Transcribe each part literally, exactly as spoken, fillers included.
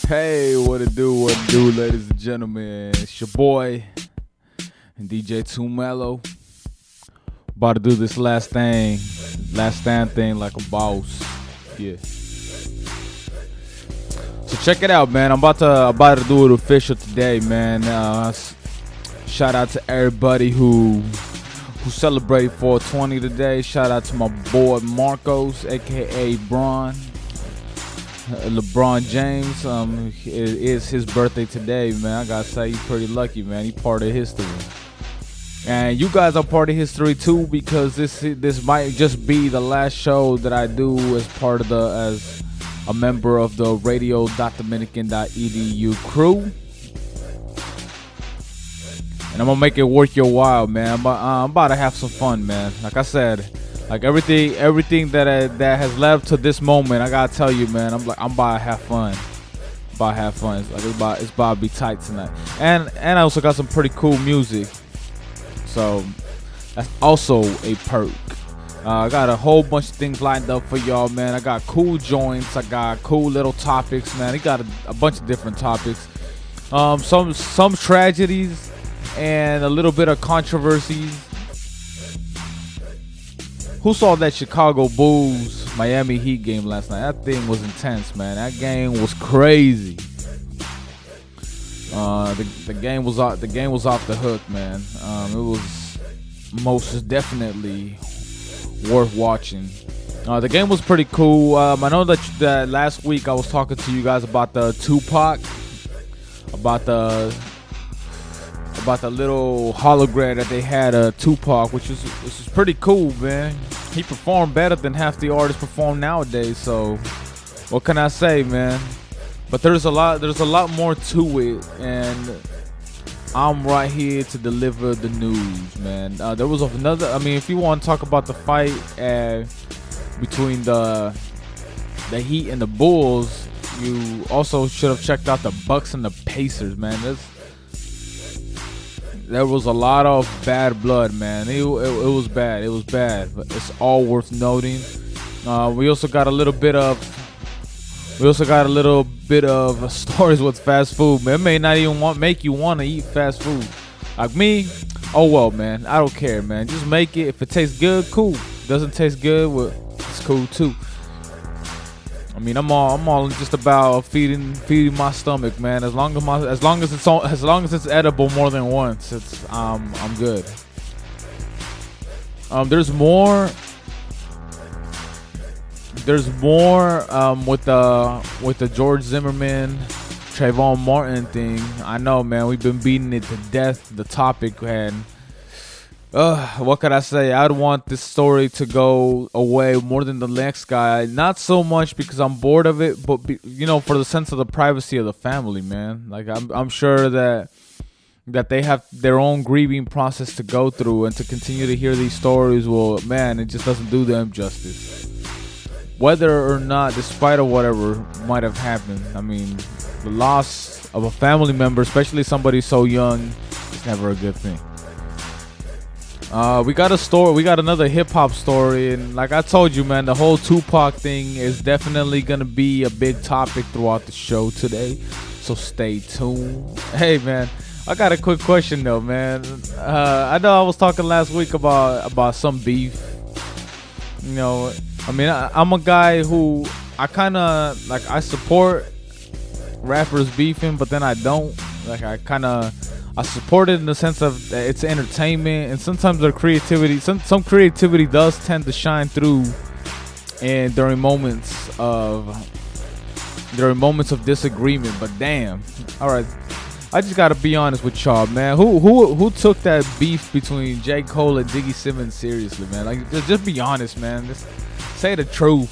Hey, what it do, what it do, ladies and gentlemen. It's your boy, D J Too Mellow. About to do this last thing, last stand thing like a boss. Yeah. So check it out, man. I'm about to about to do it official today, man. Uh, shout out to everybody who who celebrated four twenty today. Shout out to my boy Marcos, aka Bron. LeBron James, um, it is his birthday today, man. I gotta say, he's pretty lucky, man. He part of history, and you guys are part of history too, because this this might just be the last show that I do as part of the as a member of the radio dot dominican dot e d u crew, and I'm gonna make it worth your while, man. I'm about, uh, I'm about to have some fun, man. Like I said. Like everything, everything that I, that has led up to this moment, I gotta tell you, man. I'm like, I'm about to have fun. About to have fun. It's like it's about, it's about to be tight tonight. And and I also got some pretty cool music, so that's also a perk. Uh, I got a whole bunch of things lined up for y'all, man. I got cool joints. I got cool little topics, man. I got a, a bunch of different topics. Um, some some tragedies and a little bit of controversies. Who saw that Chicago Bulls Miami Heat game last night? That thing was intense, man. That game was crazy. Uh, the the game was off. The game was off the hook, man. Um, it was most definitely worth watching. Uh, the game was pretty cool. Um, I know that that last week I was talking to you guys about the Tupac, about the. about the little hologram that they had of uh, Tupac, which is which is pretty cool, man. He performed better than half the artists perform nowadays, so what can I say, man? But there's a lot there's a lot more to it, and I'm right here to deliver the news, man. Uh, there was another, I mean, if you want to talk about the fight uh, between the the Heat and the Bulls, you also should have checked out the Bucks and the Pacers, man. That's There was a lot of bad blood, man. It, it, it was bad. It was bad. But it's all worth noting. Uh, we also got a little bit of. We also got a little bit of stories with fast food, man. It may not even want make you want to eat fast food. Like me, oh well, man. I don't care, man. Just make it. If it tastes good, cool. Doesn't taste good, well, it's cool too. I mean, I'm all I'm all just about feeding feeding my stomach, man. As long as my as long as it's on, as long as it's edible more than once, it's um I'm good. Um, there's more. There's more um with the with the George Zimmerman, Trayvon Martin thing. I know, man. We've been beating it to death. The topic, and. Uh, what could I say? I'd want this story to go away more than the next guy. Not so much because I'm bored of it, but be, you know, for the sense of the privacy of the family, man. Like I'm, I'm sure that that they have their own grieving process to go through, and to continue to hear these stories, well, man, it just doesn't do them justice. Whether or not, despite of whatever might have happened, I mean, the loss of a family member, especially somebody so young, is never a good thing. Uh, we got a story. We got another hip hop story, and like I told you, man, the whole Tupac thing is definitely gonna be a big topic throughout the show today. So stay tuned. Hey, man, I got a quick question though, man. Uh, I know I was talking last week about about some beef. You know, I mean, I, I'm a guy who I kind of like. I support rappers beefing, but then I don't. Like, I kind of. I support it in the sense of it's entertainment, and sometimes their creativity, some some creativity does tend to shine through, and during moments of during moments of disagreement. But damn, all right, I just gotta be honest with y'all, man. Who who who took that beef between J. Cole and Diggy Simmons seriously, man? Like, just, just be honest, man. Just say the truth.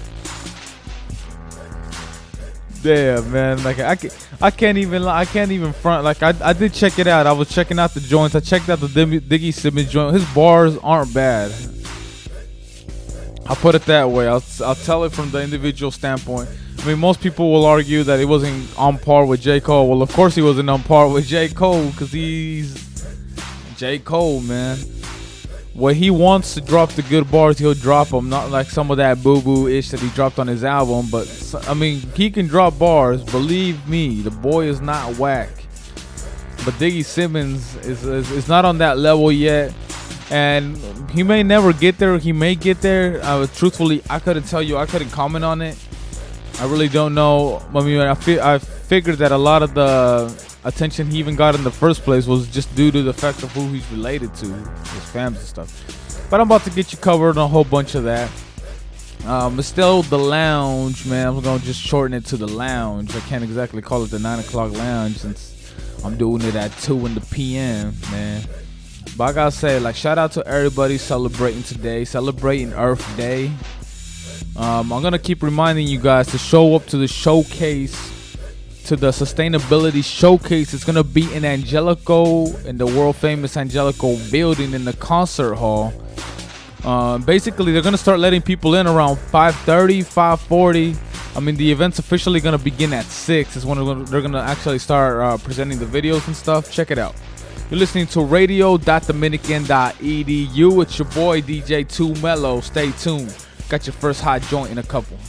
Yeah, man. Like I can, I can't even, I can't even front. Like I, I did check it out. I was checking out the joints. I checked out the Diggy Simmons joint. His bars aren't bad. I'll put it that way. I'll, I'll tell it from the individual standpoint. I mean, most people will argue that he wasn't on par with J. Cole. Well, of course he wasn't on par with J. Cole, because he's J. Cole, man. when he wants to drop the good bars, he'll drop them. Not like some of that boo-boo-ish that he dropped on his album. But, I mean, he can drop bars. Believe me, the boy is not whack. But Diggy Simmons is, is, is not on that level yet. And he may never get there. He may get there. Uh, truthfully, I couldn't tell you. I couldn't comment on it. I really don't know. I mean, I, fi I figured that a lot of the attention he even got in the first place was just due to the fact of who he's related to, his fams and stuff. But I'm about to get you covered on a whole bunch of that. Um, it's still the lounge, man. I'm gonna just shorten it to the lounge. I can't exactly call it the nine o'clock lounge since I'm doing it at two in the P M, man. But I gotta say, like, shout out to everybody celebrating today, celebrating Earth Day. Um, I'm gonna keep reminding you guys to show up to the showcase. To the sustainability showcase. It's gonna be in Angelico, in the world famous Angelico building in the concert hall. Uh, basically, they're gonna start letting people in around five thirty, five forty. I mean, the event's officially gonna begin at six. Is when they're gonna actually start uh, presenting the videos and stuff. Check it out. You're listening to radio dot dominican dot e d u. It's your boy D J two Mellow. Stay tuned. Got your first hot joint in a couple.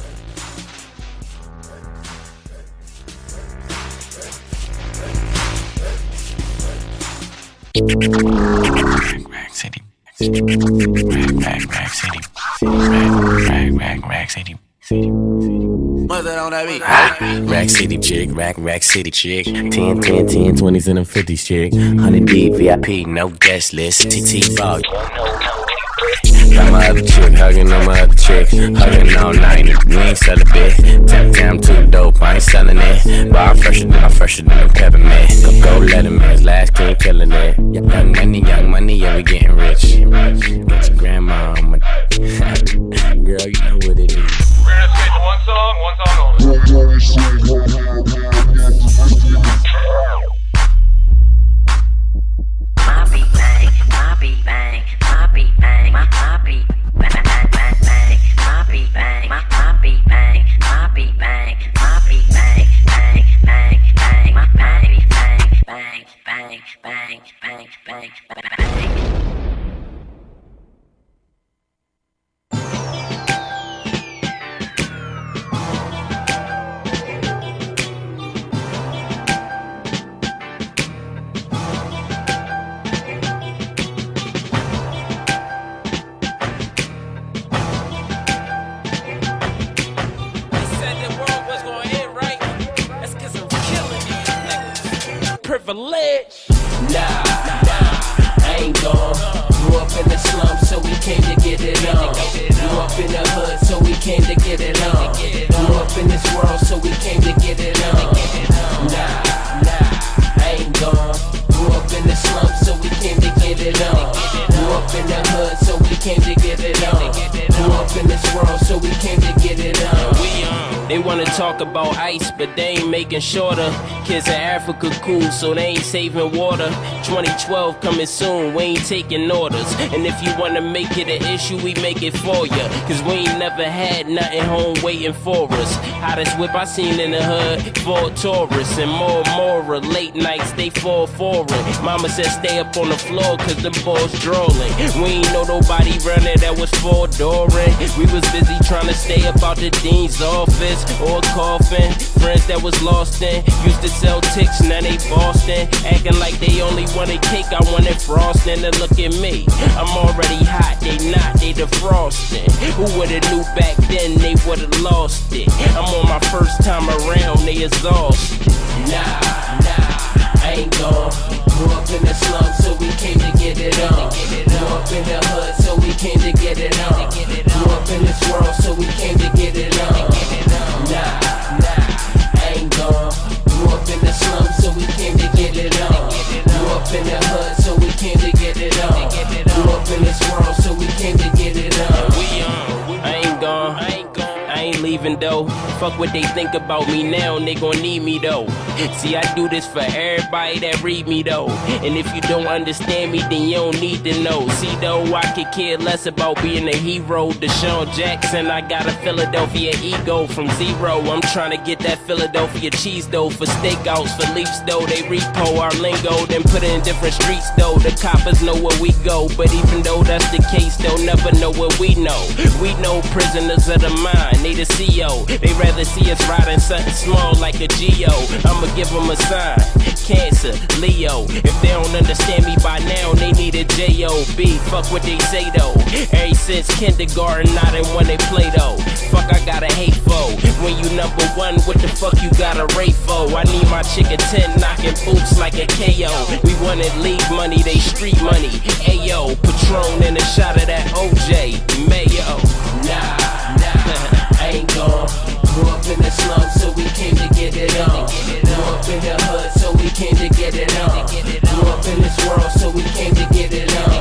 Rag, rag city. Rag, rag, rag city. Rag, rag, rag, rag city. What's that on that beat? Rack City chick, rack, rack city chick. ten, ten, ten, twenties and them fifties chick. one hundred D V I P, no guest list. T T ball. Got my other chick, hugging on my other chick. Hugging all night, we ain't sell a bit. Tap down too dope, I ain't selling it. But I'm fresher than, I'm fresher than a peppermint. Go, go, let him in, last king killing it. Young money, young money, yeah, we getting rich. Get your grandma on my girl, you know what it is. We're gonna skate to one song, one song only. My beat bang, my beat bang, my beat bang, my my beat bang, bang, bang, bang, my beat bang, my my beat bang, my beat bang, my beat bang, bang, bang, bang, my bang, bang, bang, bang, bang, bang, bang, bang. Privilege. Nah, nah, I ain't gone. Grew up in the slums, so we came to get it on. Grew up in the hood, so we came to get it on. Grew up in this world, so we came to get it on. Nah, nah, I ain't gone. Grew up in the slums, so we came to get it on. Grew up in the hood, so we came to get it on. Grew up in this world, so we came to get it on. We on. They wanna talk about ice, but they ain't making shorter. Kids in Africa cool, so they ain't saving water. twenty twelve coming soon, we ain't taking orders. And if you wanna make it an issue, we make it for ya. Cause we ain't never had nothing home waiting for us. Hottest whip I seen in the hood, Ford Taurus. And more and more late nights, they fall foreign. Mama said stay up on the floor, cause them balls drooling. We ain't know nobody running that was four-dooring. We was busy trying to stay up out the dean's office. Or coughing, friends that was lost in. Used to sell ticks, now they Boston. Acting like they only wanted cake, I wanted frosting. And look at me, I'm already hot, they not, they defrosting. Who would've knew back then they would've lost it? I'm on my first time around, they exhausted. Nah, nah, I ain't gone. Grew up in the slums, so we came to get it on. Grew up in the hood, so we came to get it on. Grew up in this world, so we came to get it on. Nah, nah, I ain't gone. Grew up in the slums, so we came to get it on. Grew up in the hood, so we came to get it on. Grew up in this world, so we came to get it on. We on. I ain't gone. I ain't gone. I ain't leaving even though. Fuck what they think about me now, they gon' need me though. See, I do this for everybody that read me though. And if you don't understand me, then you don't need to know. See though, I could care less about being a hero. Deshaun Jackson, I got a Philadelphia ego from zero. I'm trying to get that Philadelphia cheese though. For stakeouts, for leaps though, they repo our lingo, then put it in different streets though. The coppers know where we go, but even though that's the case, they'll never know what we know. We know prisoners of the mind, need a C O. They rather see us riding something small like a Geo. I'ma give them a sign, Cancer, Leo. If they don't understand me by now, they need a J O B. Fuck what they say though. Ever since kindergarten, not in when they play though. Fuck, I got a hate for. When you number one, what the fuck you got a rate for? I need my chick a ten, knocking boots like a K O. We wanted league money, they street money. Ayo, Patron and a shot of that O J Mayo. Nah, nah, I ain't gone. Grew up in the slums, so we came to get it on. Grew up in the hood, so we came to get it on. Grew up in this world, so we came to get it on.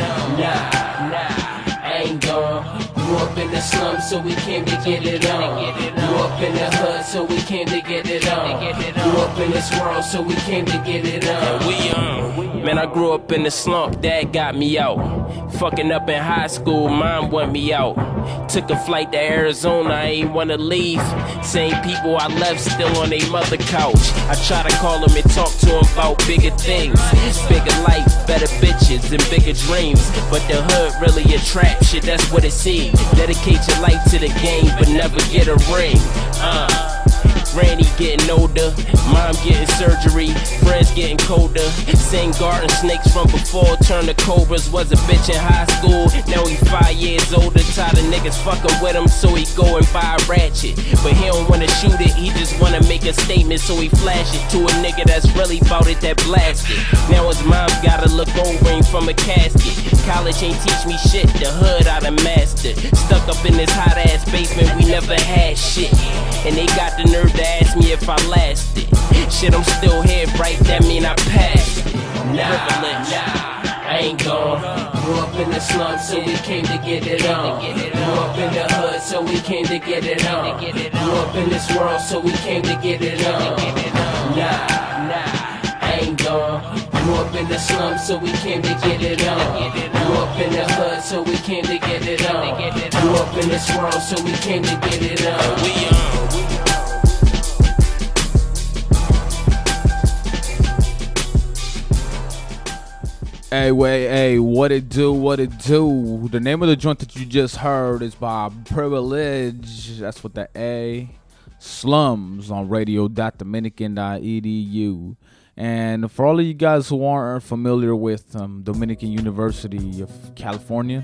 Nah, nah, I ain't gone. Grew up in the slums, so we came to get it on. Grew up in the hood, so we came to get it on. Grew up in this world, so we came to get it on. We on. Man, I grew up in the slump, dad got me out. Fucking up in high school, mom want me out. Took a flight to Arizona, I ain't wanna leave. Same people I left still on they mother couch. I try to call them and talk to them about bigger things. Bigger life, better bitches, and bigger dreams. But the hood really a trap shit, that's what it seems. Dedicate your life to the game, but never get a ring. Uh Granny getting older, mom getting surgery, friends getting colder. Same garden snakes from before turned to cobras. Was a bitch in high school, now he five years older. Tired of niggas fucking with him, so he go and buy a ratchet. But he don't wanna shoot it, he just wanna make a statement, so he flash it to a nigga that's really bout it, that blast it. Now his mom gotta look over him from a casket. College ain't teach me shit, the hood I done mastered. Stuck up in this hot ass basement, we never had shit. And they got the nerve to ask me if I lasted. Shit, I'm still here, right? That mean I passed it. Nah, nah, I ain't gone. Grew up in the slums, so we came to get it on. Grew up in the hood, so we came to get it on. Grew up in this world, so we came to get it on. Nah, nah, I ain't gone. Grew up in the slums, so we came to get it on. Grew up in the hood, so we came to get it on. Grew up in this world, so we came to get it on. We on. Hey, wait, hey, what it do, what it do? The name of the joint that you just heard is by Privilege. That's with the A. Slums on radio dot dominican dot e d u. And for all of you guys who aren't familiar with um, Dominican University of California,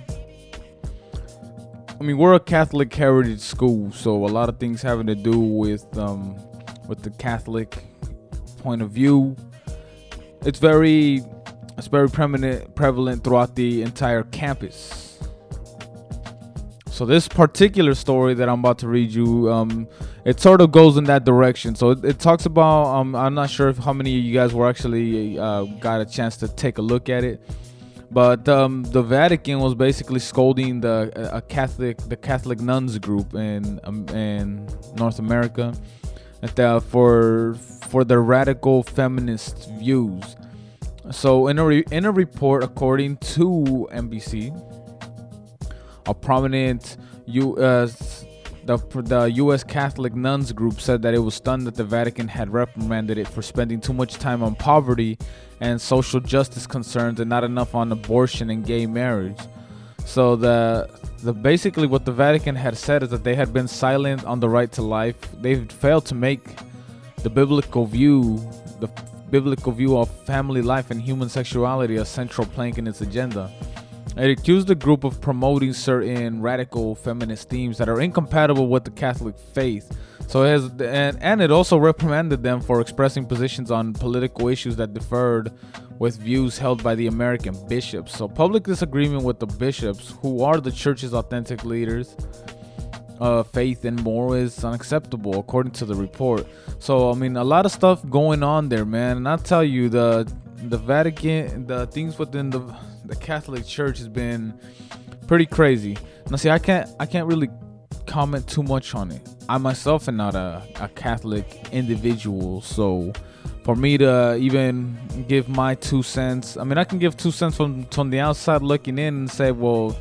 I mean, we're a Catholic heritage school, so a lot of things having to do with um, with the Catholic point of view. It's very... It's very prevalent, prevalent throughout the entire campus. So this particular story that I'm about to read you, um, it sort of goes in that direction. So it, it talks about, um, I'm not sure if how many of you guys were actually uh, got a chance to take a look at it, but um, the Vatican was basically scolding the a Catholic, the Catholic nuns group in um, in North America, at the, for for their radical feminist views. So in a re- in a report, according to N B C, a prominent U S the the U S Catholic nuns group said that it was stunned that the Vatican had reprimanded it for spending too much time on poverty and social justice concerns and not enough on abortion and gay marriage. So the the basically what the Vatican had said is that they had been silent on the right to life. They've failed to make the biblical view the biblical view of family life and human sexuality a central plank in its agenda. It accused the group of promoting certain radical feminist themes that are incompatible with the Catholic faith. So it has, and, and it also reprimanded them for expressing positions on political issues that differed with views held by the American bishops. So public disagreement with the bishops, who are the church's authentic leaders, Uh, faith and moral, is unacceptable, according to the report. So I mean, a lot of stuff going on there, man. And I'll tell you, the the Vatican, the things within the the Catholic Church has been pretty crazy. Now, see, I can't I can't really comment too much on it. I myself am not a, a Catholic individual, so for me to even give my two cents, I mean, I can give two cents from from the outside looking in and say, well,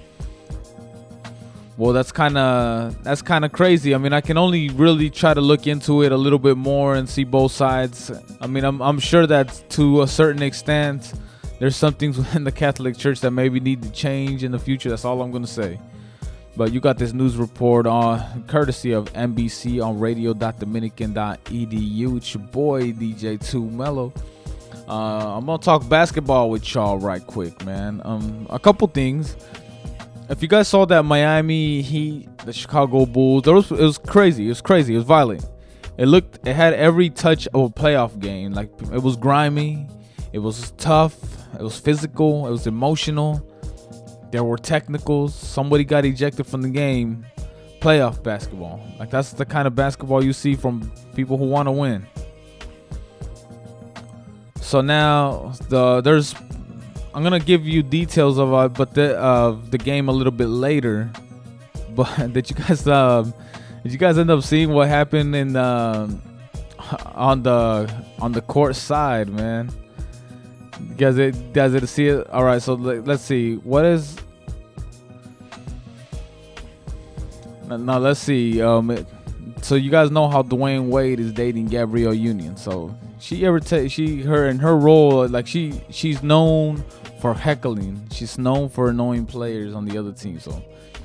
well, that's kind of that's kind of crazy. I mean, I can only really try to look into it a little bit more and see both sides. I mean, I'm I'm sure that to a certain extent, there's some things within the Catholic Church that maybe need to change in the future. That's all I'm gonna say. But you got this news report on courtesy of N B C on radio dot dominican dot e d u. It's your boy D J two Mello. Uh, I'm gonna talk basketball with y'all right quick, man. Um, a couple things. If you guys saw that Miami Heat, the Chicago Bulls, there was, it was crazy. It was crazy. It was violent. It looked, it had every touch of a playoff game. Like, it was grimy. It was tough. It was physical. It was emotional. There were technicals. Somebody got ejected from the game. Playoff basketball. Like, that's the kind of basketball you see from people who want to win. So now the there's I'm gonna give you details of uh, but the of the game a little bit later. But did you guys um did you guys end up seeing what happened in uh, on the on the court side, man? You guys, you guys did see it? All right, so let's see. What is now? Let's see. Um, it, so you guys know how Dwayne Wade is dating Gabrielle Union. So she ever take she her in her role, like she she's known for heckling. She's known for annoying players on the other team. So.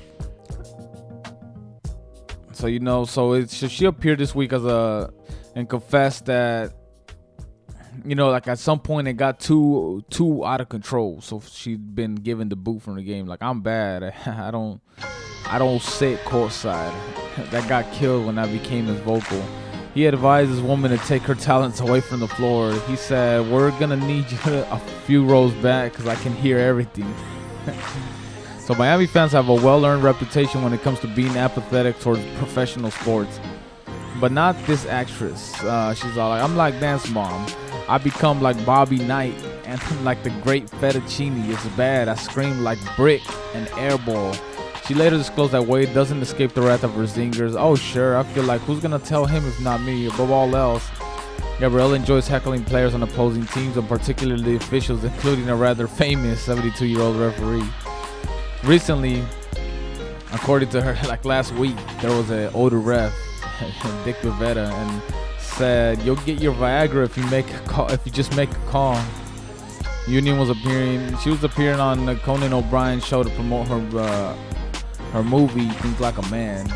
So you know, so it's so she appeared this week as a and confessed that, you know, like at some point it got too too out of control. So she'd been given the boot from the game. Like, I'm bad. I don't I don't sit courtside. That got killed when I became his vocal. He advised his woman to take her talents away from the floor. He said, "We're gonna need you a few rows back because I can hear everything." So Miami fans have a well-earned reputation when it comes to being apathetic towards professional sports. But not this actress. Uh, she's all like, "I'm like Dance Mom. I become like Bobby Knight and like the great fettuccine. It's bad. I scream like brick and airball." She later disclosed that Wade doesn't escape the wrath of her zingers. "Oh, sure. I feel like who's going to tell him if not me? Above all else, Gabrielle enjoys heckling players on opposing teams and particularly officials, including a rather famous seventy-two-year-old referee." Recently, according to her, like last week, there was an older ref, Dick Bavetta, and said, "You'll get your Viagra if you make a call. If you just make a call." Union was appearing. She was appearing on the Conan O'Brien show to promote her uh, her movie Think Like a Man.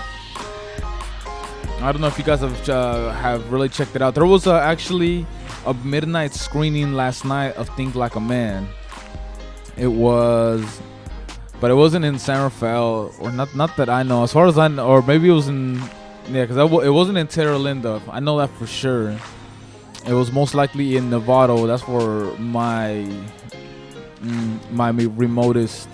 I don't know if you guys have uh, have really checked it out. There was uh, actually a midnight screening last night of Think Like a Man. It was. But it wasn't in San Rafael, or not not that I know. As far as I know, or maybe it was in, yeah, because w- it wasn't in Terra Linda. I know that for sure. It was most likely in Novato. That's where my mm, my remotest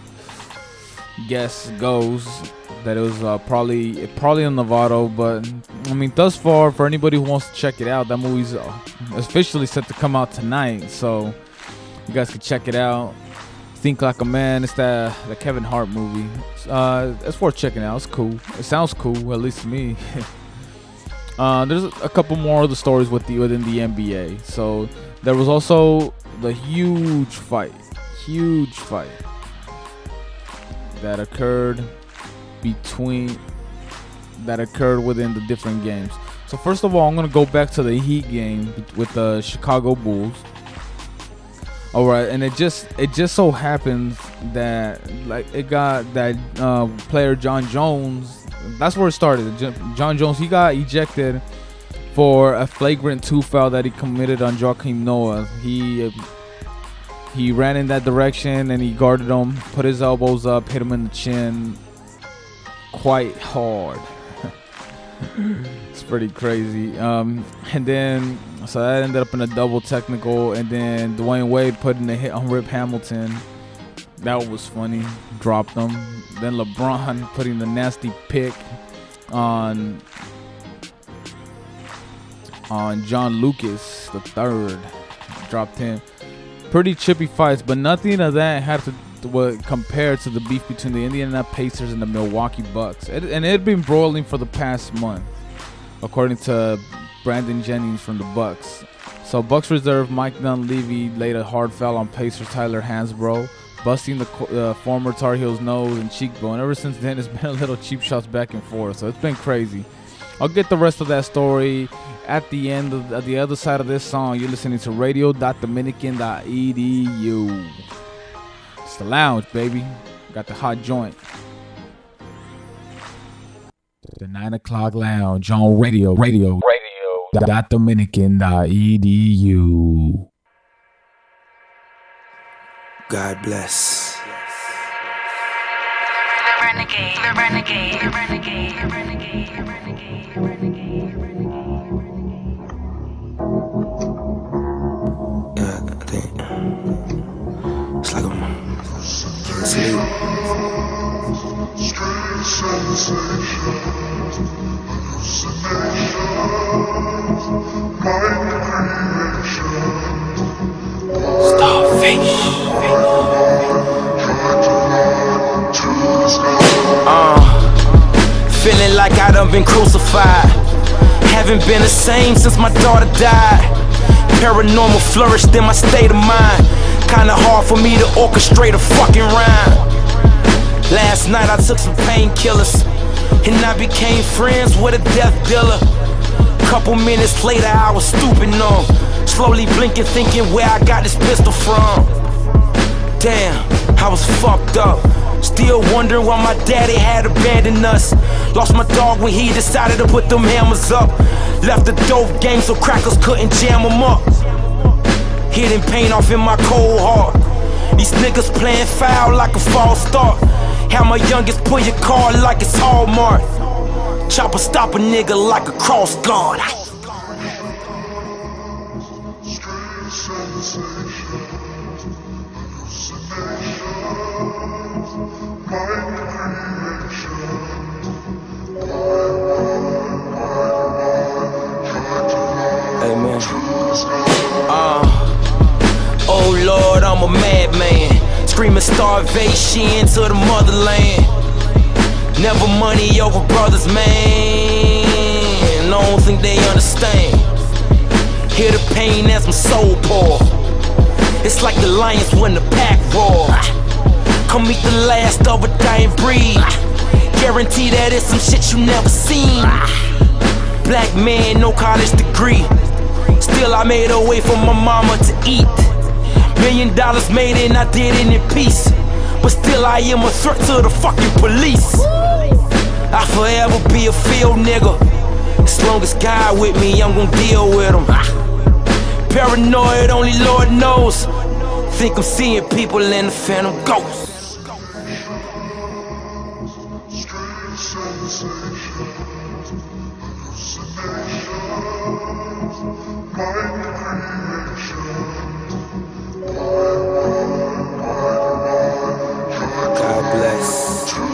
guess goes. That it was uh, probably probably in Novato. But I mean, thus far, for anybody who wants to check it out, that movie's officially set to come out tonight. So you guys can check it out. Think Like a Man. It's the the Kevin Hart movie. Uh, it's worth checking out. It's cool. It sounds cool, at least to me. uh, there's a couple more of the stories with the within the N B A. So there was also the huge fight, huge fight that occurred between that occurred within the different games. So first of all, I'm gonna go back to the Heat game with the Chicago Bulls. All right, and it just it just so happens that like it got that uh, player John Jones. That's where it started. John Jones, he got ejected for a flagrant two foul that he committed on Joakim Noah. He he ran in that direction and he guarded him, put his elbows up, hit him in the chin quite hard. It's pretty crazy. Um, and then, so that ended up in a double technical. And then Dwayne Wade put in a hit on Rip Hamilton. That was funny. Dropped him. Then LeBron putting the nasty pick on on John Lucas the third. Dropped him. Pretty chippy fights, but nothing of that had to what compared to the beef between the Indiana Pacers and the Milwaukee Bucks. It, and it had been broiling for the past month, according to Brandon Jennings from the Bucks. So Bucks reserve Mike Dunleavy laid a hard foul on Pacers Tyler Hansbrough, busting the uh, former Tar Heels nose and cheekbone. Ever since then, it's been a little cheap shots back and forth, so it's been crazy. I'll get the rest of that story at the end of at the other side of this song. You're listening to radio dot dominican dot e d u. It's the lounge, baby. Got the hot joint. The nine o'clock lounge on radio, radio, radio dot dominican dot e d u. God bless. The renegade, the renegade, the renegade, the renegade, the renegade, the renegade, the renegade. Yeah, I think it's like I'm asleep. Strange sensations, hallucinations, mind creation. Starfish. Uh, feeling like I done been crucified. Haven't been the same since my daughter died. Paranormal flourished in my state of mind. Kinda hard for me to orchestrate a fucking rhyme. Last night I took some painkillers, and I became friends with a death dealer. Couple minutes later I was stooping on, slowly blinking thinking where I got this pistol from. Damn, I was fucked up. Still wondering why my daddy had abandoned us. Lost my dog when he decided to put them hammers up. Left the dope game so crackers couldn't jam them up. Hitting paint off in my cold heart. These niggas playing foul like a false start. Have my youngest pull your car like it's Hallmark. Chopper stop a nigga like a cross guard. Amen. Uh, oh Lord, I'm a madman, screaming starvation to the motherland. Never money over brothers, man. I don't think they understand. Hear the pain as my soul pour. It's like the lions when the pack roar. Come meet the last of a dying breed. Guarantee that it's some shit you never seen. Black man, no college degree. Still I made a way for my mama to eat. Million dollars made and I did it in peace. But still I am a threat to the fucking police. I'll forever be a field nigga. As long as God with me, I'm gon' deal with him. Paranoid, only Lord knows. Think I'm seeing people in the phantom ghost. God bless.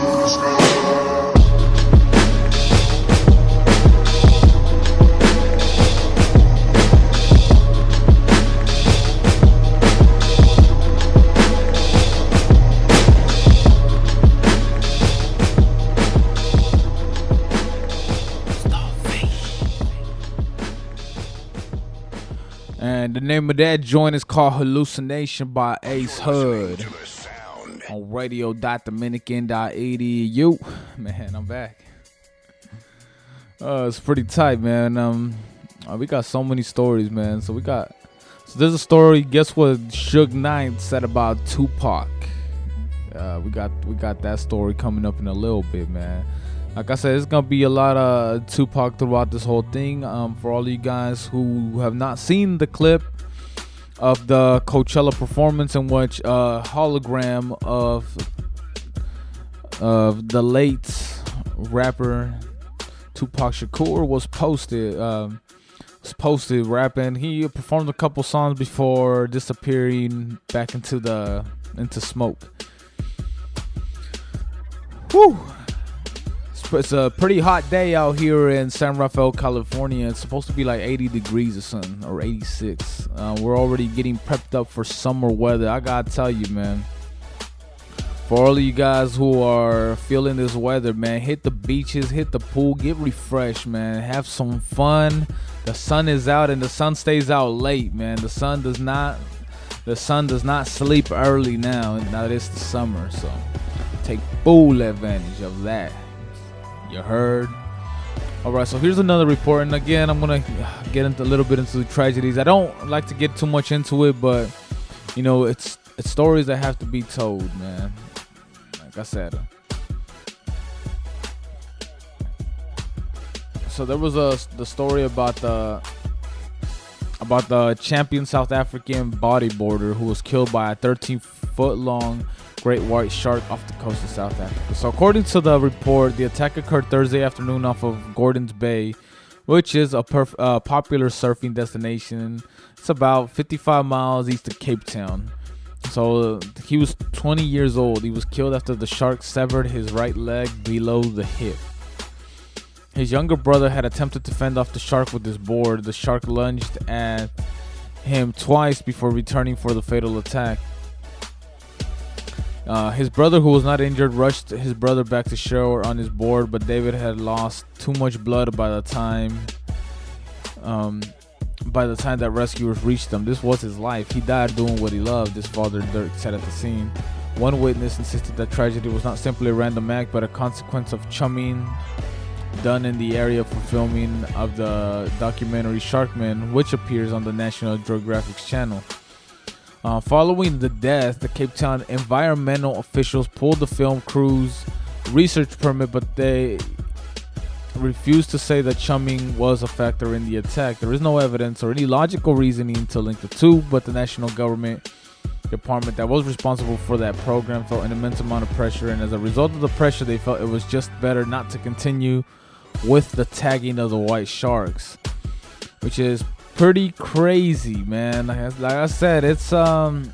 And the name of that joint is called Hallucination by Ace Hood on radio dot dominican dot e d u. Man, I'm back. Uh, it's pretty tight, man. Um, uh, we got so many stories, man. So we got, so there's a story. Guess what Suge Knight said about Tupac? Uh, we got we got that story coming up in a little bit, man. Like I said, it's gonna be a lot of Tupac throughout this whole thing. Um, for all of you guys who have not seen the clip of the Coachella performance in which a uh, hologram of of the late rapper Tupac Shakur was posted. Um, was posted rapping. He performed a couple songs before disappearing back into the into smoke. Whew. It's a pretty hot day out here in San Rafael, California. It's supposed to be like eighty degrees or something, or eighty-six. Uh, we're already getting prepped up for summer weather. I gotta tell you, man. For all of you guys who are feeling this weather, man, hit the beaches, hit the pool, get refreshed, man. Have some fun. The sun is out and the sun stays out late, man. The sun does not the sun does not sleep early now. Now it's the summer, so take full advantage of that. You heard? All right, so here's another report, and again, I'm gonna get into a little bit into the tragedies. I don't like to get too much into it, but you know, it's it's stories that have to be told, man. Like I said. So there was a the story about the about the champion South African bodyboarder who was killed by a thirteen foot long great white shark off the coast of South Africa. So according to the report, the attack occurred Thursday afternoon off of Gordons Bay, which is a perf- uh, popular surfing destination. It's about fifty-five miles east of Cape Town. So uh, he was twenty years old. He was killed after the shark severed his right leg below the hip. His younger brother had attempted to fend off the shark with his board. The shark lunged at him twice before returning for the fatal attack. Uh, his brother, who was not injured, rushed his brother back to shore on his board, but David had lost too much blood by the time um, by the time that rescuers reached him. This was his life. He died doing what he loved, his father Dirk said at the scene. One witness insisted that tragedy was not simply a random act, but a consequence of chumming done in the area for filming of the documentary Sharkman, which appears on the National Geographic's channel. Uh, following the death, the Cape Town environmental officials pulled the film crew's research permit, but they refused to say that chumming was a factor in the attack. There is no evidence or any logical reasoning to link the two, but the national government department that was responsible for that program felt an immense amount of pressure, and as a result of the pressure, they felt it was just better not to continue with the tagging of the white sharks, which is pretty crazy, man. Like I, like I said, it's um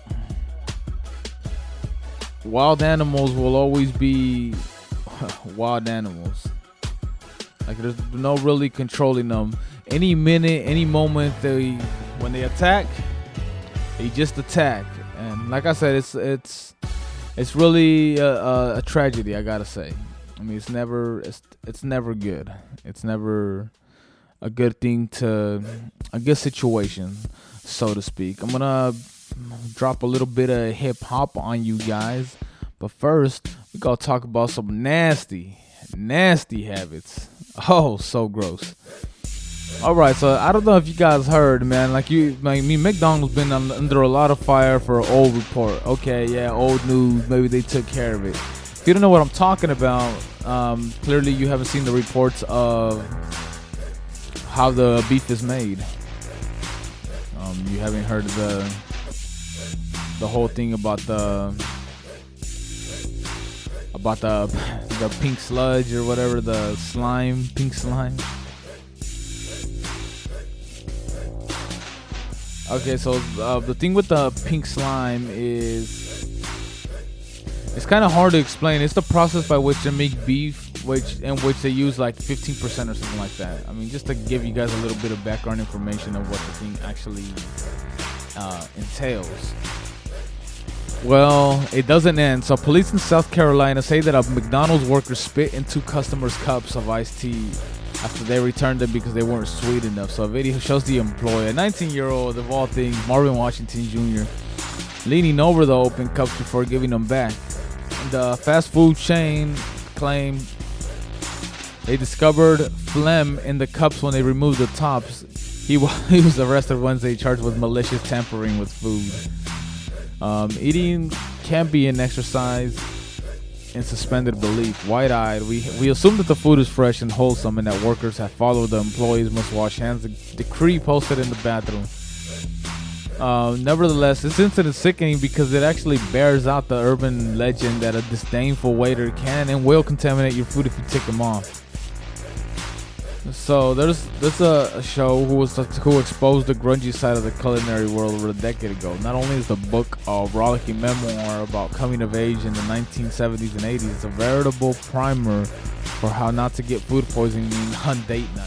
wild animals will always be wild animals. Like there's no really controlling them. Any minute, any moment, they when they attack, they just attack. And like I said, it's it's it's really a, a, a tragedy, I gotta say. I mean, it's never it's it's never good. It's never a good thing to a good situation, so to speak. I'm gonna drop a little bit of hip hop on you guys, but first we gotta talk about some nasty, nasty habits. Oh, so gross. All right, so I don't know if you guys heard, man. Like you, like me, McDonald's been un- under a lot of fire for an old report. Okay, yeah, old news. Maybe they took care of it. If you don't know what I'm talking about, um, clearly you haven't seen the reports of how the beef is made. Um, you haven't heard the the whole thing about the about the the pink sludge or whatever, the slime, pink slime. Okay, so uh, the thing with the pink slime is it's kind of hard to explain. It's the process by which they make beef, which in which they use like fifteen percent or something like that. I mean, just to give you guys a little bit of background information of what the thing actually uh, entails. Well, it doesn't end. So police in South Carolina say that a McDonald's worker spit into customers' cups of iced tea after they returned them because they weren't sweet enough. So a video shows the employee, a nineteen-year-old of all things, Marvin Washington Junior, leaning over the open cups before giving them back. The fast food chain claimed they discovered phlegm in the cups when they removed the tops. He, he was arrested Wednesday, charged with malicious tampering with food. Um, eating can be an exercise in suspended belief. Wide-eyed, we we assume that the food is fresh and wholesome, and that workers have followed the employees must wash hands. The decree posted in the bathroom. Uh, nevertheless, this incident is sickening because it actually bears out the urban legend that a disdainful waiter can and will contaminate your food if you take them off. So there's there's a, a show who was who exposed the grungy side of the culinary world over a decade ago. Not only is the book a rollicking memoir about coming of age in the nineteen seventies and eighties, it's a veritable primer for how not to get food poisoning on date night.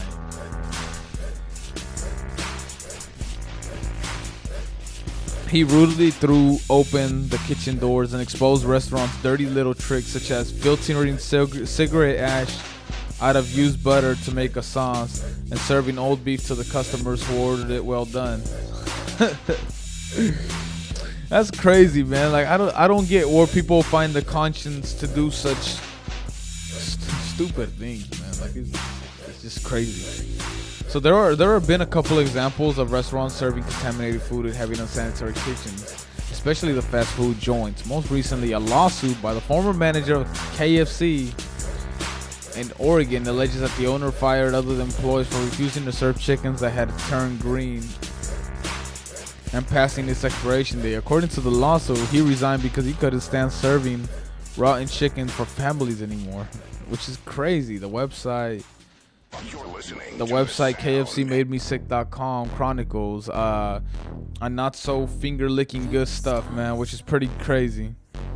He rudely threw open the kitchen doors and exposed restaurants' dirty little tricks, such as filtering cig- cigarette ash out of used butter to make a sauce and serving old beef to the customers who ordered it well done. That's crazy, man. Like I don't, I don't get where people find the conscience to do such st- stupid things, man. Like it's, it's just crazy. So there are there have been a couple examples of restaurants serving contaminated food and having unsanitary kitchens, especially the fast food joints. Most recently, a lawsuit by the former manager of K F C in Oregon alleges that the owner fired other employees for refusing to serve chickens that had turned green and passing its expiration date. According to the lawsuit, he resigned because he couldn't stand serving rotten chicken for families anymore, which is crazy. The website... The website K F C made me sick dot com chronicles uh, a not so finger licking good stuff, man, which is pretty crazy.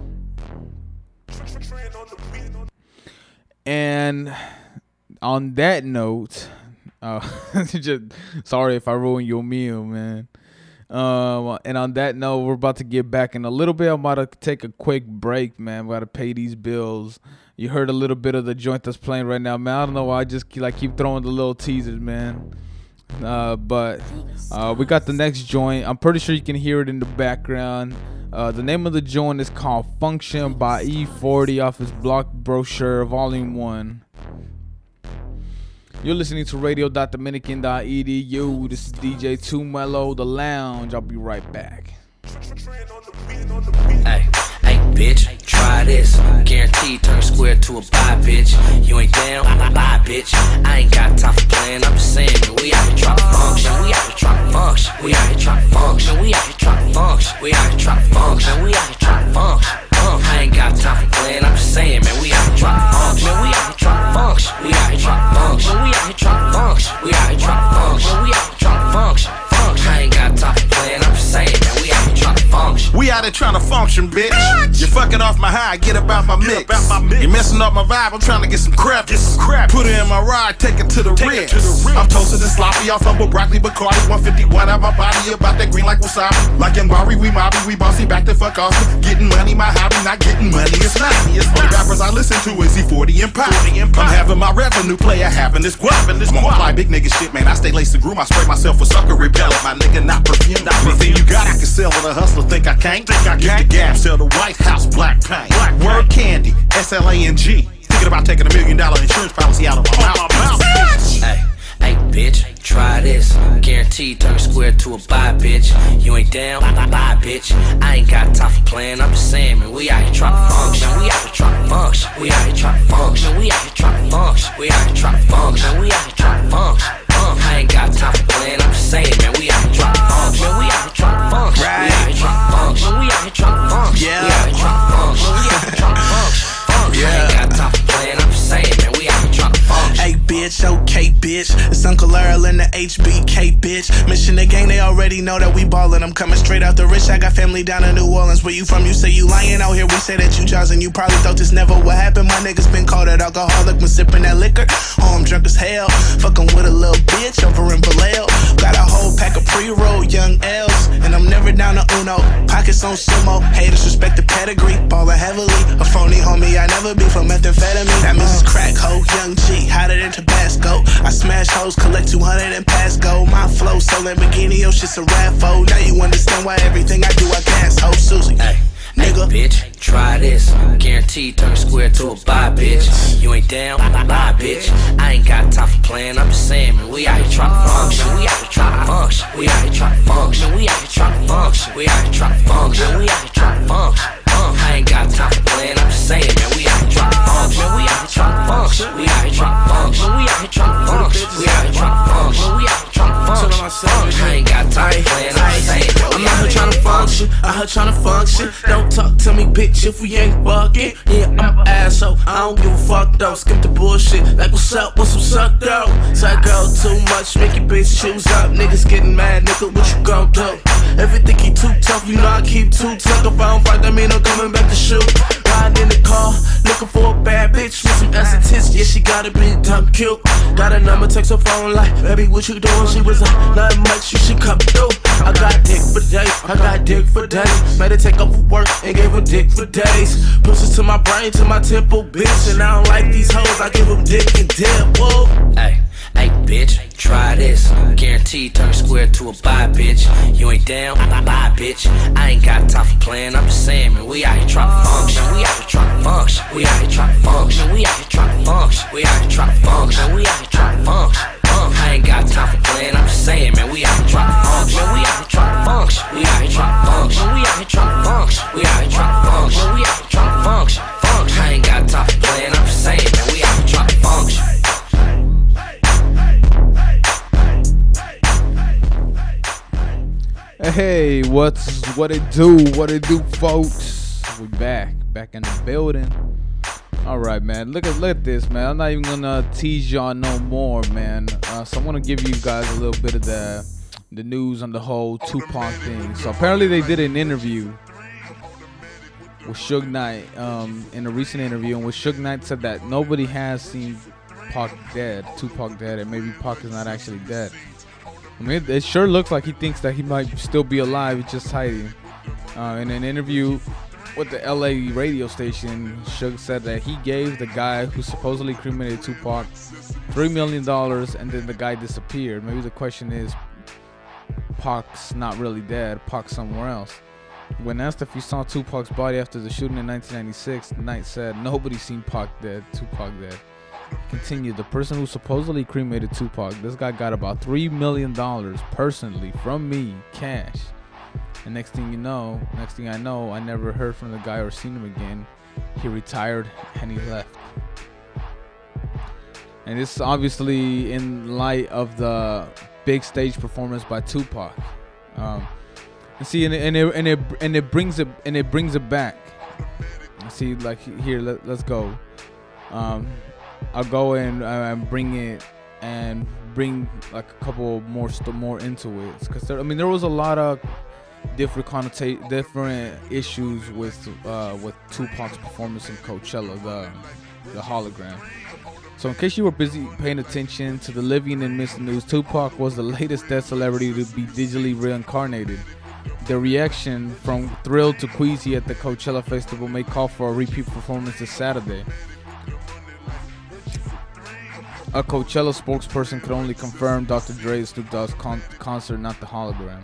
And on that note, uh, just, sorry if I ruined your meal, man. Um, and on that note, we're about to get back in a little bit. I'm about to take a quick break, man. We got to pay these bills. You heard a little bit of the joint that's playing right now, man. I don't know why I just keep, like keep throwing the little teasers, man. Uh, but uh, we got the next joint. I'm pretty sure you can hear it in the background. Uh, the name of the joint is called Function by E forty off his Block Brochure Volume one. You're listening to radio dot dominican dot e d u. This is D J Too Mellow, The Lounge. I'll be right back. Hey, hey, bitch, try this. Guaranteed turn square to a buy, bitch. You ain't down, bye, bitch. I ain't got time for playing. I'm just saying, man, we out here trying to function. We out here trying to function. We out here trying to function. We out here trying to function. We out here trying to function. We out here trying to function. I ain't got time for playing. I'm just saying, man, we out here trying to function. We out here trying to function. We out here trying to function. We out here trying to function. We out here trying to function. We out here trying to function. I ain't got time for playing. I'm just saying, man, we out here trying to function. We out here trying to function, bitch. You fucking off my high, get about my mix. You messing up my vibe, I'm trying to get some crap. Get some crap. Put it in my ride, take it to the rinse. I'm toasted and sloppy, off up with broccoli, Bacardi, one fifty-one out my body, about that green like wasabi. Like in Bari, we mobby, we bossy, back to fuck off. Getting money, my hobby, not getting money, it's not. All the rappers I listen to is E forty and Pop. I'm having my revenue player having this guap. I'm gonna fly big nigga shit, man. I stay laced and groom, I spray myself with sucker repellent. My nigga not perfume. Anything you got, I can sell with a hustler. Think I can't? Think I can't? The gas, sell the White House black paint. Black Word candy, S L A N G. Thinking about taking a million dollar insurance policy out of my mouth. Hey, hey, bitch, try this. Guaranteed turn square to a buy, bitch. You ain't down, bye, bitch. I ain't got time for playing. I'm just saying, man, we out here trying to function. We out here trying to function. We out here trying to function. We out here trying to function. We out here trying to function. We out here trying to function. I ain't got time for playing. I'm just saying, man, we out here trying to function. We out here trying to function. We out here trying to function. We out here trying to function. We out here trying to function. We out here trying to function. I ain't got time for playing. I'm just saying, man, we out here trying to function. Hey, bitch, okay, bitch. It's Uncle Earl and the H B K, bitch. Mission the gang, they already know that we ballin'. I'm coming straight out the rich. I got family down in New Orleans. Where you from? You say you lying out here. We say that you jaws and you probably thought this never would happen. My niggas been called an alcoholic when sipping that liquor. Oh, I'm drunk as hell. Fucking with a little bitch over in Vallejo. Got a whole pack of pre-roll young L's. And I'm never down to Uno. Pockets on sumo. Haters respect the pedigree. Ballin' heavily. A phony homie, I never be for methamphetamine. That Missus Crack Ho, young G, hotter than Tabasco. I smash hoes, collect two hundred and pass go. My flow so Lamborghini, yo, shit's a raffo. Now you understand why everything I do I gas. Oh, Susie. Hey. Nigga, hey, bitch, try this. Guaranteed turn square to a buy, bitch. You ain't down, bye, bitch. I ain't got time for playing. I'm just saying, man, we out here trying to function. We out here trying to function. We out here trying to function. We out here trying to function. We out here trying to function. We out here trying to function. I ain't got time for playing. I'm just saying, man, we out here trying to function. We out here trying to function. We out here trying to function. We out here trying to function. We out here trying to function. We out here trying to function. I ain't got time for playing. I'm just saying, I'm out here trying to function. Out here trying to function. Don't talk to me, bitch, if we ain't bugging. Yeah, I'm an asshole. I don't give a fuck though. Skip the bullshit. Like what's up? What's some suck though? Psycho too much. Make your bitch choose up. Niggas getting mad, nigga. What you gon' do? Everything he too tough. You know I keep too tough. If I don't fight, that mean I'm coming back to shoot. Riding in the car, looking for a bad bitch with some ass and tits. Yeah, she gotta be dumb cute. Got a number, text her phone like, baby, what you doing? She was like, nothing much. You should come through. I got dick for days, I got dick for days. Made her take off work and gave her dick for days. Pushes to my brain, to my temple, bitch. And I don't like these hoes, I give them dick and dip. Whoa. Hey, hey, bitch, try this. Guaranteed turn square to a bye, bitch. You ain't down, bye, bye, bitch. I ain't got time for playing, I'm just saying, man. We out here trying to function. We out here trying to function. We out here trying to function. We out here trying to function. We out here trying to function. We out here trying to function. I ain't got time for playing, I'm just saying, man. We out here trying to function. We out here trying to function. We out here trying to function. We out here trying to function. We out here trying to function. We out here trying to function. Function. I ain't got time for playing, I'm just saying, man. We out here trying to function. Hey, what's what it do? What it do, folks? We back, back in the building. All right, man. Look at look at this, man. I'm not even gonna tease y'all no more, man. Uh, so I'm gonna give you guys a little bit of the the news on the whole Tupac thing. So apparently they did an interview with Suge Knight um, in a recent interview, in which Suge Knight said that nobody has seen Pac dead, Tupac dead, and maybe Pac is not actually dead. I mean, it, it sure looks like he thinks that he might still be alive. He's just hiding. Uh, in an interview with the L A radio station, Suge said that he gave the guy who supposedly cremated Tupac three million dollars, and then the guy disappeared. Maybe the question is, Pac's not really dead. Pac's somewhere else. When asked if he saw Tupac's body after the shooting in nineteen ninety-six, Knight said nobody's seen Pac dead. Tupac dead. Continued, the person who supposedly cremated Tupac, this guy got about three million dollars personally from me, cash. And next thing you know, next thing I know, I never heard from the guy or seen him again. He retired and he left. And this is obviously in light of the big stage performance by Tupac. Um, and see, and it, and it and it and it brings it and it brings it back. See, like here, let, let's go. Um, I'll go and uh, bring it and bring like a couple more st- more into it, because I mean there was a lot of different connotate different issues with uh, with Tupac's performance in Coachella, the the hologram. So in case you were busy paying attention to the living and missing news, Tupac was the latest dead celebrity to be digitally reincarnated. The reaction from thrilled to queasy at the Coachella festival may call for a repeat performance this Saturday. A Coachella spokesperson could only confirm Doctor Dre's Snoop Dogg's con- concert, not the hologram.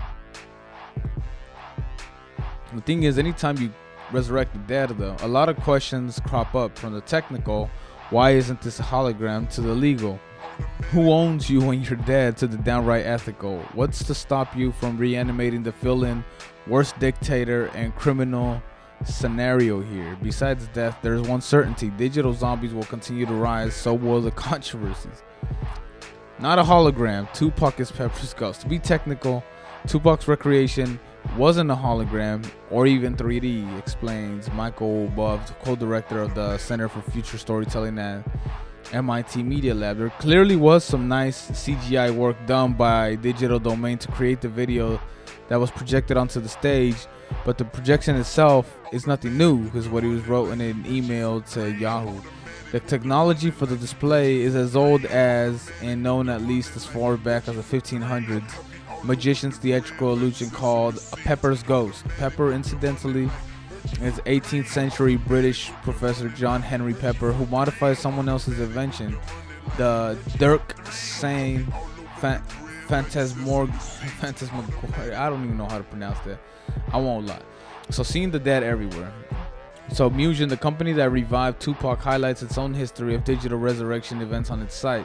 The thing is, anytime you resurrect the dead, though, a lot of questions crop up, from the technical, why isn't this a hologram, to the legal, who owns you when you're dead, to the downright ethical, what's to stop you from reanimating the fill-in worst dictator and criminal scenario here? Besides death, there's one certainty: digital zombies will continue to rise, so will the controversies. Not a hologram, Tupac is Pepper's ghost. To be technical, Tupac's recreation wasn't a hologram or even three D, explains Michael Bove, co-director of the Center for Future Storytelling at M I T Media Lab. There clearly was some nice C G I work done by Digital Domain to create the video that was projected onto the stage, but the projection itself is nothing new, because what he was wrote in an email to Yahoo. The technology for the display is as old as, and known at least as far back as the fifteen hundreds, magician's theatrical illusion called a Pepper's ghost. Pepper, incidentally, is eighteenth century British professor John Henry Pepper, who modified someone else's invention, the Dirk Sane Fan- Phantasmor- Phantasmagoria. I don't even know how to pronounce that. I won't lie. So, seeing the dead everywhere. So, Musion, the company that revived Tupac, highlights its own history of digital resurrection events on its site.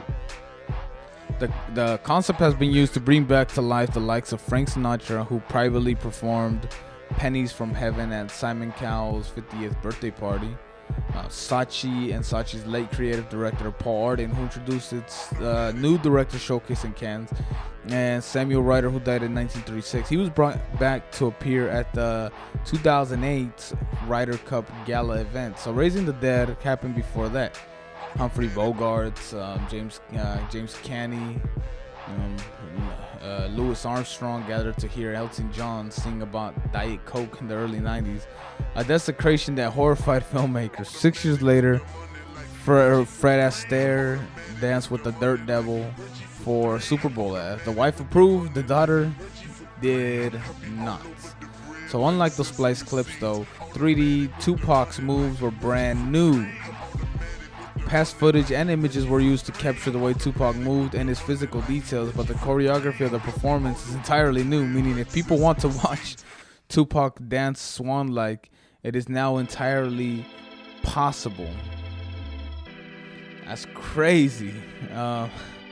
The, the concept has been used to bring back to life the likes of Frank Sinatra, who privately performed Pennies from Heaven at Simon Cowell's fiftieth birthday party. Uh, Saatchi and Saatchi's late creative director Paul Arden, who introduced its uh, new director showcase in Cannes, and Samuel Ryder, who died in nineteen thirty-six. He was brought back to appear at the two thousand eight Ryder Cup Gala event. So Raising the Dead happened before that. Humphrey Bogart, um, James uh, James Cagney, um, uh, Louis Armstrong gathered to hear Elton John sing about Diet Coke in the early nineties. A desecration that horrified filmmakers. Six years later, Fred, Fred Astaire danced with the Dirt Devil for Super Bowl ad. The wife approved, the daughter did not. So unlike the splice clips though, three D Tupac's moves were brand new. Past footage and images were used to capture the way Tupac moved and his physical details, but the choreography of the performance is entirely new, meaning if people want to watch Tupac dance swan-like, it is now entirely possible. That's crazy. Uh,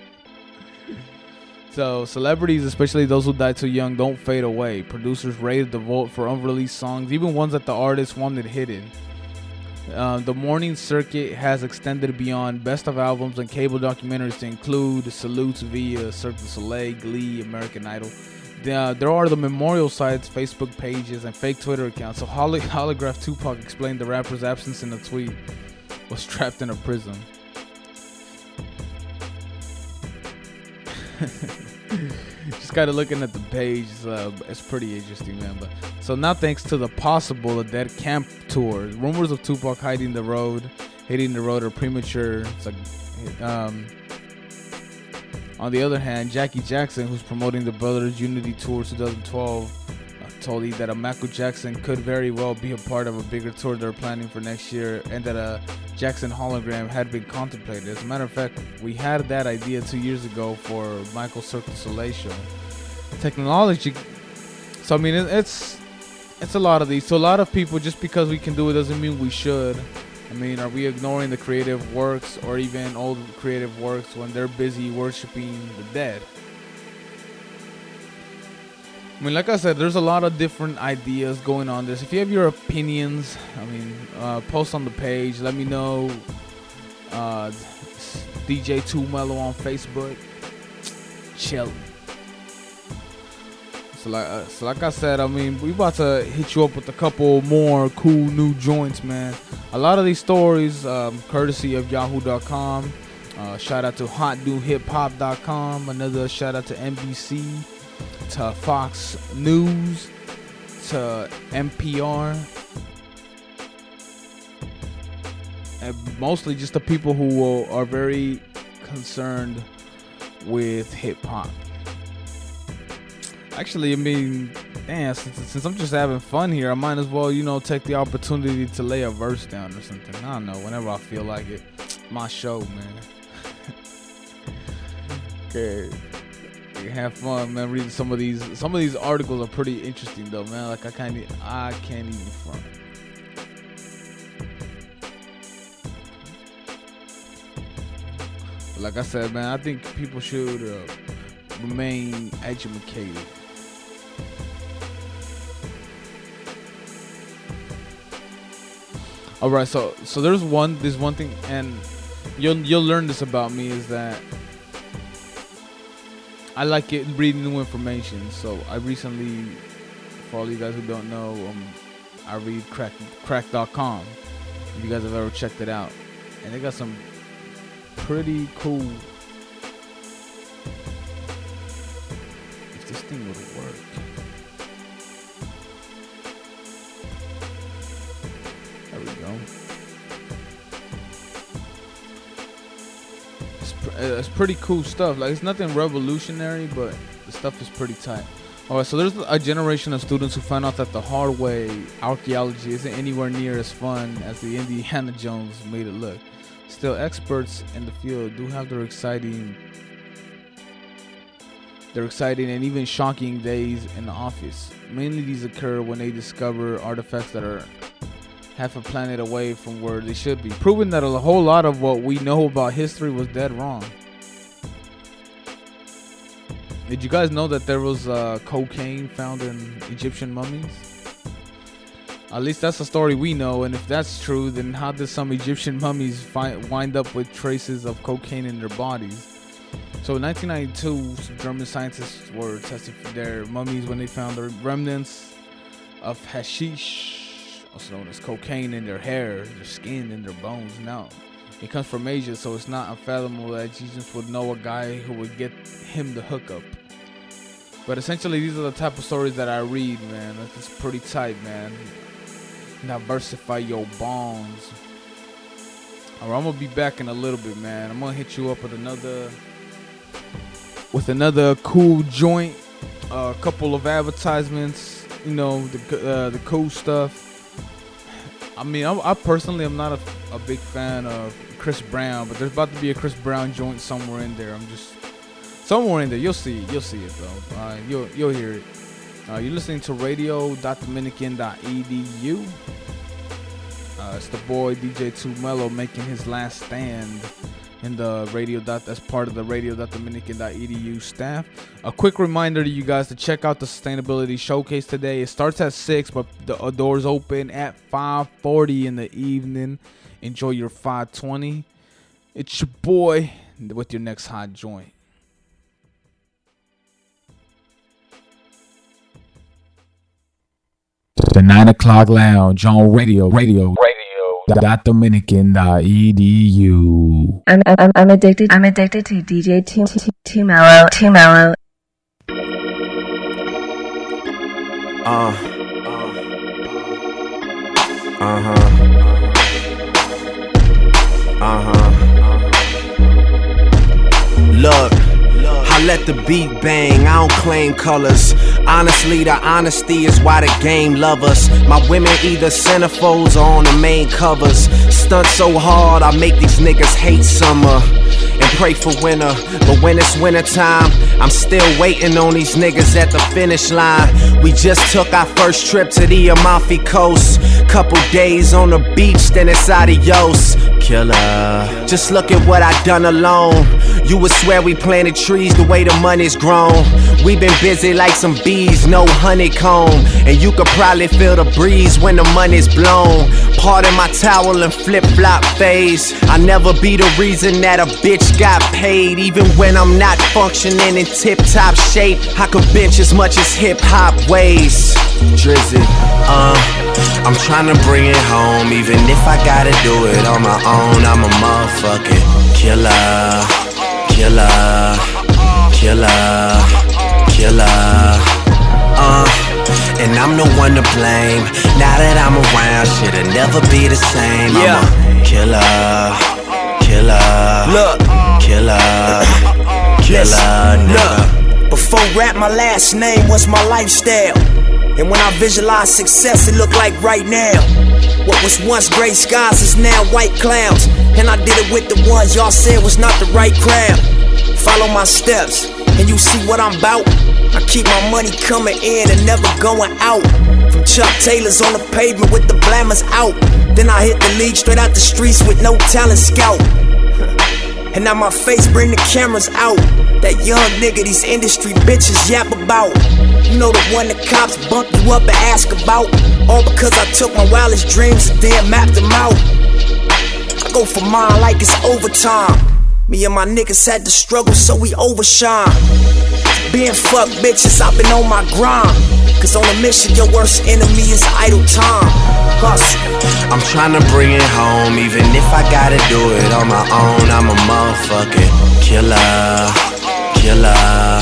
so celebrities, especially those who died too young, don't fade away. Producers raided the vault for unreleased songs, even ones that the artist wanted hidden. Uh, the morning circuit has extended beyond best of albums and cable documentaries to include salutes via Cirque du Soleil, Glee, American Idol. The, uh, there are the memorial sites, Facebook pages, and fake Twitter accounts. So Holo- Holograph Tupac explained the rapper's absence in a tweet was trapped in a prison. Just kind of looking at the page, uh, it's pretty interesting, man. But so now, thanks to the possible a Dead Camp tour, rumors of Tupac hiding the road, hitting the road are premature. It's like, um, on the other hand, Jackie Jackson, who's promoting the Brothers Unity Tour twenty twelve, uh, told E! that a Michael Jackson could very well be a part of a bigger tour they're planning for next year, and that a Jackson hologram had been contemplated. As a matter of fact, we had that idea two years ago for Michael's Cirque du Soleil show. Technology, so I mean, it, it's it's a lot of these. So a lot of people, just because we can do it doesn't mean we should. I mean, are we ignoring the creative works or even old creative works when they're busy worshiping the dead? I mean, like I said, there's a lot of different ideas going on this. If you have your opinions, I mean, uh, post on the page. Let me know. Uh, D J two Mellow on Facebook. Chill. So like, uh, so like I said, I mean, we about to hit you up with a couple more cool new joints, man. A lot of these stories, um, courtesy of Yahoo dot com. Uh, shout out to hot new hip hop dot com. Another shout out to N B C, to Fox News, to N P R, and mostly just the people who will, are very concerned with hip hop. Actually, I mean, damn, since, since I'm just having fun here, I might as well, you know, take the opportunity to lay a verse down or something. I don't know, whenever I feel like it. My show, man. Okay. Have fun, man. Reading some of these some of these articles are pretty interesting though, man. Like I can't e- I can't even front. But like I said, man, I think people should uh, remain educated. All right, so so there's one there's one thing, and you'll you'll learn this about me, is that I like it reading new information. So I recently, for all you guys who don't know, um, I read crack crack dot com. If you guys have ever checked it out, and they got some pretty cool. If this thing would work. There we go. It's, pr- uh, it's pretty cool stuff. Like, it's nothing revolutionary, but the stuff is pretty tight. Alright, so there's a generation of students who found out that the hard way archaeology isn't anywhere near as fun as the Indiana Jones made it look. Still, experts in the field do have their exciting, their exciting and even shocking days in the office. Mainly these occur when they discover artifacts that are half a planet away from where they should be, proving that a whole lot of what we know about history was dead wrong. Did you guys know that there was uh, cocaine found in Egyptian mummies? At least that's a story we know, and if that's true, then how did some Egyptian mummies find, wind up with traces of cocaine in their bodies? So in nineteen ninety-two, some German scientists were testing for their mummies when they found the remnants of hashish, also known as cocaine, in their hair, their skin, and their bones. Now, it comes from Asia, so it's not unfathomable that Jesus would know a guy who would get him the hookup. But essentially, these are the type of stories that I read, man. It's pretty tight, man. Diversify your bonds. Alright, I'm gonna be back in a little bit, man. I'm gonna hit you up with another with another cool joint. a couple of advertisements, you know, the uh, the cool stuff. I mean, I, I personally am not a, a big fan of Chris Brown, but there's about to be a Chris Brown joint somewhere in there. I'm just somewhere in there. You'll see. You'll see it though. Uh, you'll you'll hear it. Uh, you're listening to radio dot dominican dot e d u. Uh, it's the boy D J two Mello making his last stand in the radio. That's part of the radio dot dominican dot e d u staff. A quick reminder to you guys to check out the sustainability showcase today. It starts at six, but the doors open at five forty in the evening. Enjoy your five twenty. It's your boy with your next hot joint. The nine o'clock lounge on radio, radio, radio. Dot Dominican dot e d u. I'm I'm I'm addicted. I'm addicted to D J Two Two Mello. Two Mello. Uh. Uh huh. Uh huh. Look. I let the beat bang, I don't claim colors. Honestly, the honesty is why the game love us. My women either centerfolds or on the main covers. Stunt so hard, I make these niggas hate summer and pray for winter. But when it's winter time, I'm still waiting on these niggas at the finish line. We just took our first trip to the Amalfi Coast. Couple days on the beach, then it's adios. Killer, just look at what I done alone. You would swear we planted trees the way the money's grown. We been busy like some bees, no honeycomb. And you could probably feel the breeze when the money's blown. Pardon my towel and flip-flop phase. I never be the reason that a bitch got paid. Even when I'm not functioning in tip-top shape, I could bench as much as hip-hop weighs. Drizzy, uh, I'm trying to bring it home. Even if I gotta do it on my own, I'm a motherfucking killer. Killer, killer, killer, uh, and I'm the one to blame. Now that I'm around, shit'll never be the same. Yeah. I'm a killer, killer, look, killer, killer, nigga. Before rap, my last name was my lifestyle. And when I visualize success, it look like right now. What was once gray skies is now white clouds. And I did it with the ones y'all said was not the right crowd. Follow my steps, and you see what I'm about. I keep my money coming in and never going out. From Chuck Taylors on the pavement with the blammers out. Then I hit the league straight out the streets with no talent scout. And now my face bring the cameras out. That young nigga these industry bitches yap about. You know the one the cops bump you up and ask about. All because I took my wildest dreams and then mapped them out. I go for mine like it's overtime. Me and my niggas had to struggle so we overshine. Being fuck bitches, I've been on my grind. Cause on a mission your worst enemy is idle time. Hustle. I'm trying to bring it home. Even if I gotta do it on my own, I'm a motherfucking killer. Killer,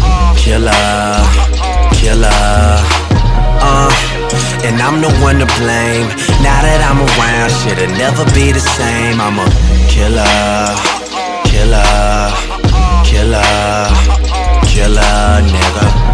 killer, killer, uh, and I'm the one to blame. Now that I'm around, shit'll never be the same. I'm a killer, killer, killer, killer, nigga.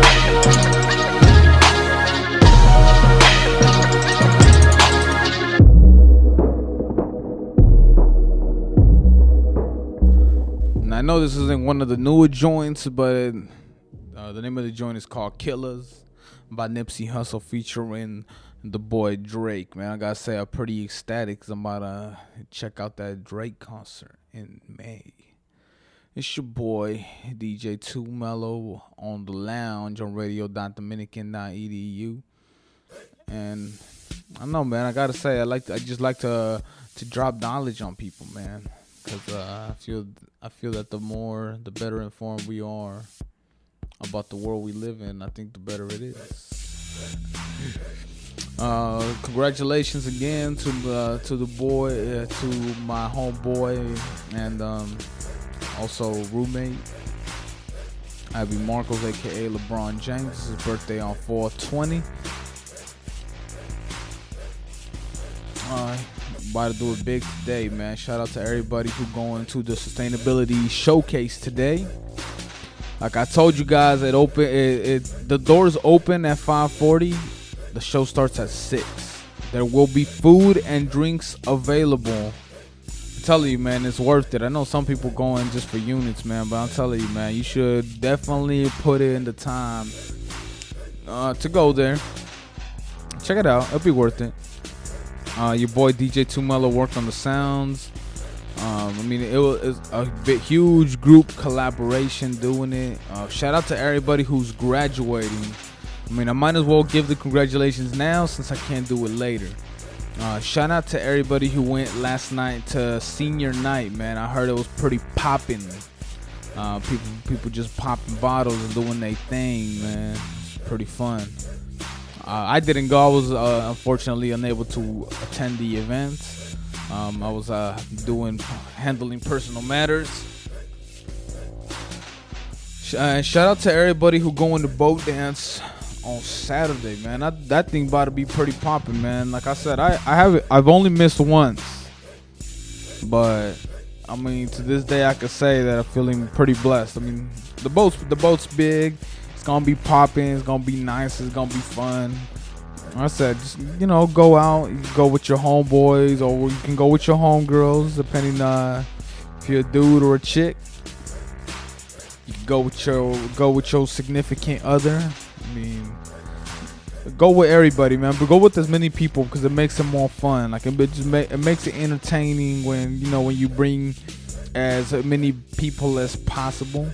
I know this isn't one of the newer joints, but uh, the name of the joint is called Killers by Nipsey Hussle featuring the boy Drake. Man, I gotta say I'm pretty ecstatic because I'm about to check out that Drake concert in May. It's your boy D J two Mello on the lounge on radio dot dominican dot e d u. And I don't know, man, I gotta say I like to, I just like to to drop knowledge on people, man. Cause uh, I feel I feel that the more, the better informed we are about the world we live in, I think the better it is. Uh, congratulations again to the to the boy, uh, to my homeboy, and um, also roommate, Ivy Marcos, aka LeBron James. It's his birthday on four twenty. Uh, about to do it big today, man. Shout out to everybody who going to the sustainability showcase today. Like I told you guys, it open. It, it the doors open at five forty. The show starts at six. There will be food and drinks available. I'm telling you, man, it's worth it. I know some people going just for units, man, but I'm telling you, man, you should definitely put in the time uh, to go there. Check it out. It'll be worth it. Uh, your boy D J Too Mellow worked on the sounds. Um, I mean, it was a big, huge group collaboration doing it. Uh, shout out to everybody who's graduating. I mean, I might as well give the congratulations now since I can't do it later. Uh, shout out to everybody who went last night to senior night, man. I heard it was pretty popping. Uh, people, people just popping bottles and doing their thing, man. It's pretty fun. Uh, I didn't go. I was uh, unfortunately unable to attend the event. Um, I was uh, doing handling personal matters. Sh- uh, shout out to everybody who going to boat dance on Saturday, man. That, that thing about to be pretty popping, man. Like I said, I I have I've only missed once, but I mean to this day I could say that I'm feeling pretty blessed. I mean the boat's the boat's big. It's gonna be popping. It's gonna be nice. It's gonna be fun. Like I said, just, you know, go out. You can go with your homeboys, or you can go with your homegirls, depending uh, if you're a dude or a chick. You can go with your go with your significant other. I mean, go with everybody, man. But go with as many people because it makes it more fun. Like it just make, it makes it entertaining when you know when you bring as many people as possible.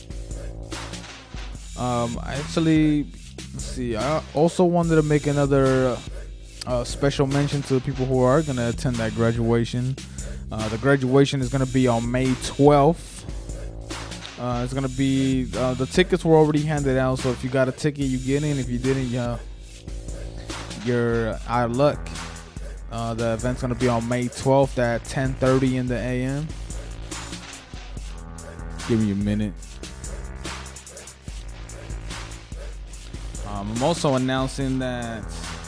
Um, I actually. Let's see, I also wanted to make another uh, special mention to the people who are going to attend that graduation. Uh, the graduation is going to be on May twelfth. Uh, it's going to be, uh, the tickets were already handed out, so if you got a ticket, you get in. If you didn't, uh, you're out of luck. Uh, the event's going to be on May twelfth at ten thirty in the A M. Give me a minute. Um, I'm also announcing that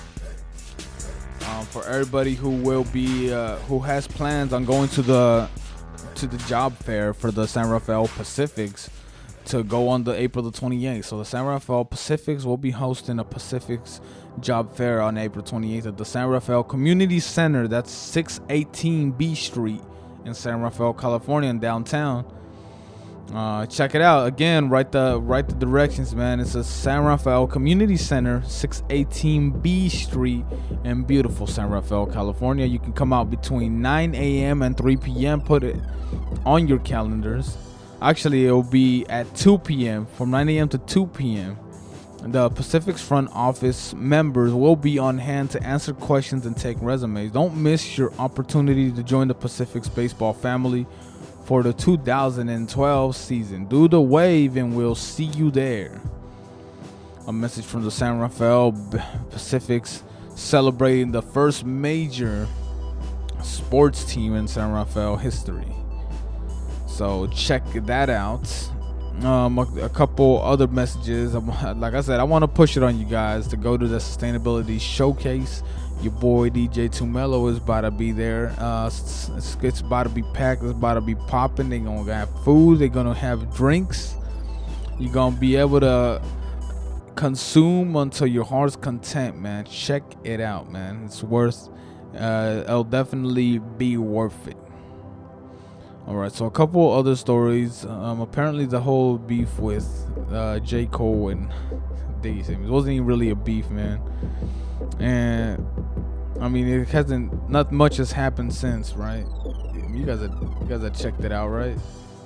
um, for everybody who will be uh, who has plans on going to the to the job fair for the San Rafael Pacifics to go on the April the twenty-eighth. So the San Rafael Pacifics will be hosting a Pacifics job fair on April twenty-eighth at the San Rafael Community Center. That's six eighteen B Street in San Rafael, California, in downtown. Uh, check it out again. Write the write the directions, man. It's a San Rafael Community Center, six eighteen B Street in beautiful San Rafael, California. You can come out between nine a.m. and three p.m. Put it on your calendars. Actually, it will be at two p.m. from nine a.m. to two p.m. The Pacific's front office members will be on hand to answer questions and take resumes. Don't miss your opportunity to join the Pacific's baseball family for the two thousand twelve season. Do the wave and we'll see you there. A message from the San Rafael Pacifics celebrating the first major sports team in San Rafael history. So check that out. Um, a, a couple other messages. Like I said, I want to push it on you guys to go to the Sustainability Showcase. Your boy D J Too Mellow is about to be there. Uh, it's, it's, it's about to be packed. It's about to be popping. They're going to have food. They're going to have drinks. You're going to be able to consume until your heart's content, man. Check it out, man. It's worth, uh, it'll definitely be worth it. All right, so a couple other stories. Um, apparently the whole beef with uh, J. Cole and Diggy Simmons wasn't even really a beef, man. And I mean, it hasn't, not much has happened since, right? You guys have, you guys have checked it out, right?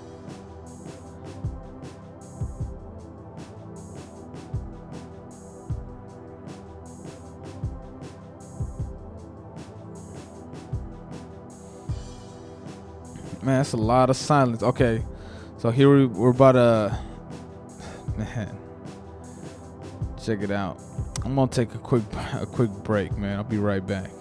Man, that's a lot of silence. Okay, so here we, we're about to, man, check it out. I'm gonna take a quick a quick break, man. I'll be right back.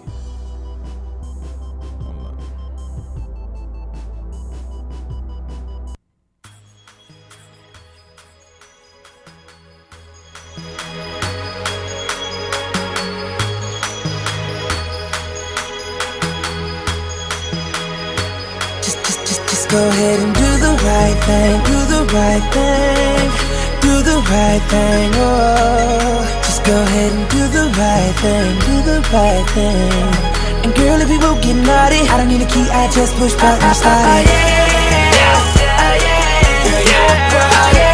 Just go ahead and do the right thing, do the right thing, do the right thing, oh. Just go ahead and do the right thing, do the right thing. And girl, if you won't get naughty, I don't need a key, I just push button and start it. Oh yeah, oh yeah, girl, you a pro, oh yeah.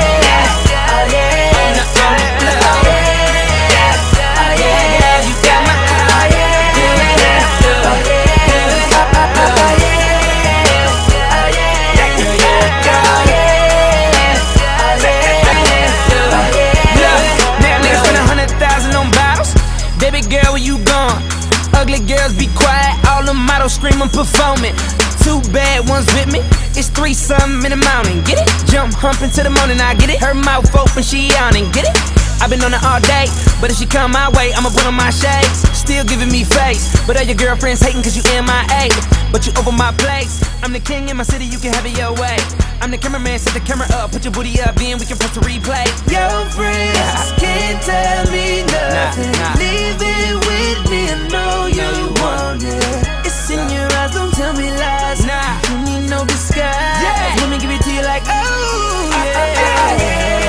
Ugly girls be quiet, all the models screaming, performing. Two bad ones with me, it's three something in the mountain. Get it? Jump humping to the morning, I get it. Her mouth open, she yawning. Get it? I've been on it all day, but if she come my way, I'ma put on my shades. Still giving me face, but all your girlfriends hating cause you in my A. But you over my place, I'm the king in my city, you can have it your way. I'm the cameraman, set the camera up, put your booty up in, we can press the replay. Your friends can't tell me nothing, nah, nah. Leave it with me, I know you want it. It's in your eyes, don't tell me lies. Nah, you need no disguise. Yeah. Let me give it to you like, oh yeah, uh, uh, uh, yeah.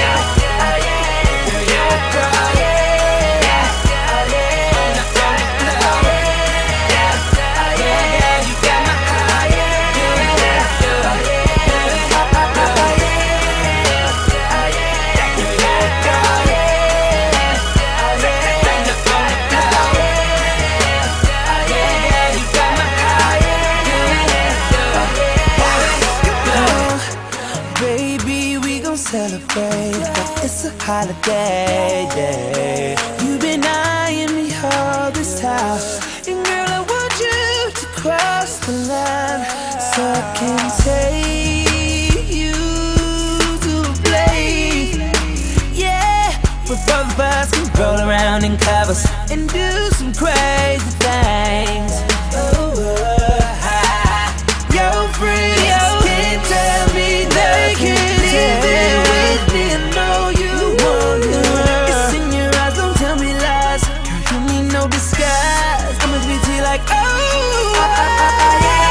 It's a holiday, yeah. You've been eyeing me all this time, and girl, I want you to cross the line so I can take you to a place, yeah, where both of us can roll around in covers and do some crazy things. Oh, uh, your friends can't tell me they can't leave it with me. I know you want it. It's in your eyes, don't tell me lies. Girl, you need no disguise. I'ma give it to you like, oh, oh, oh yeah.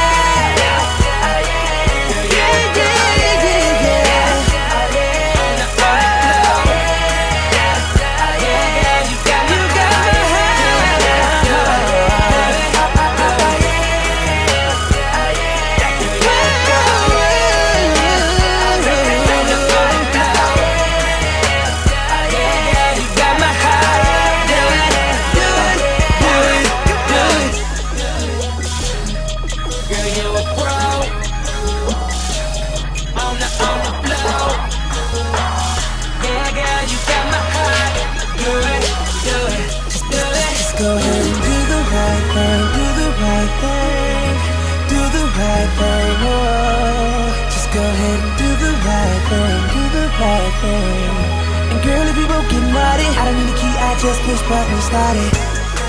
And girl, if you won't get naughty, I don't need a key, I just push button and start it.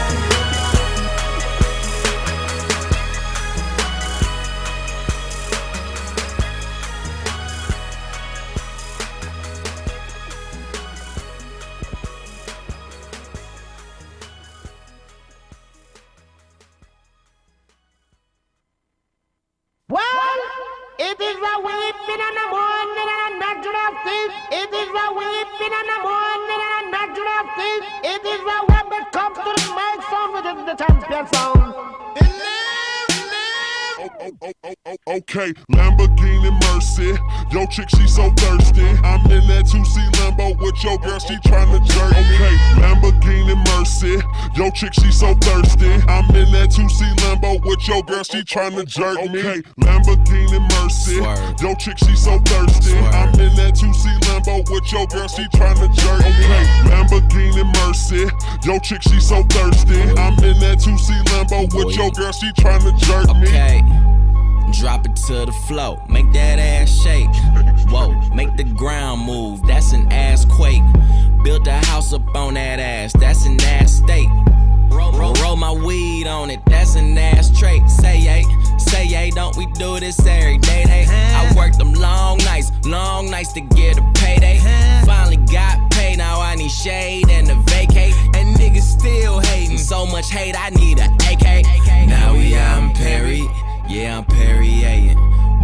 Okay, Lamborghini Mercy, yo chick she so thirsty. I'm in that two C Lambo with your girl, she tryna jerk. Okay, Lamborghini Mercy, yo chick she so thirsty. I'm in that two C Lambo with your girl, she tryna jerk me. Okay, Lamborghini Mercy, yo chick she so thirsty. I'm in that two C Lambo with your girl, she tryna jerk. Okay, Lamborghini Mercy, yo chick she so thirsty. I'm in that two C Lambo with your girl, she tryna jerk me. Okay. Drop it to the floor, make that ass shake. Whoa, make the ground move, that's an ass quake. Built a house up on that ass, that's an ass state. Roll, roll, roll my weed on it, that's an ass trait. Say yay, say yay, don't we do this every day? Hey, I worked them long nights, long nights to get a payday. Finally got paid, now I need shade and a vacate. And niggas still hating, so much hate, I need a A K. Now we out in Perry. Yeah, I'm Perrier.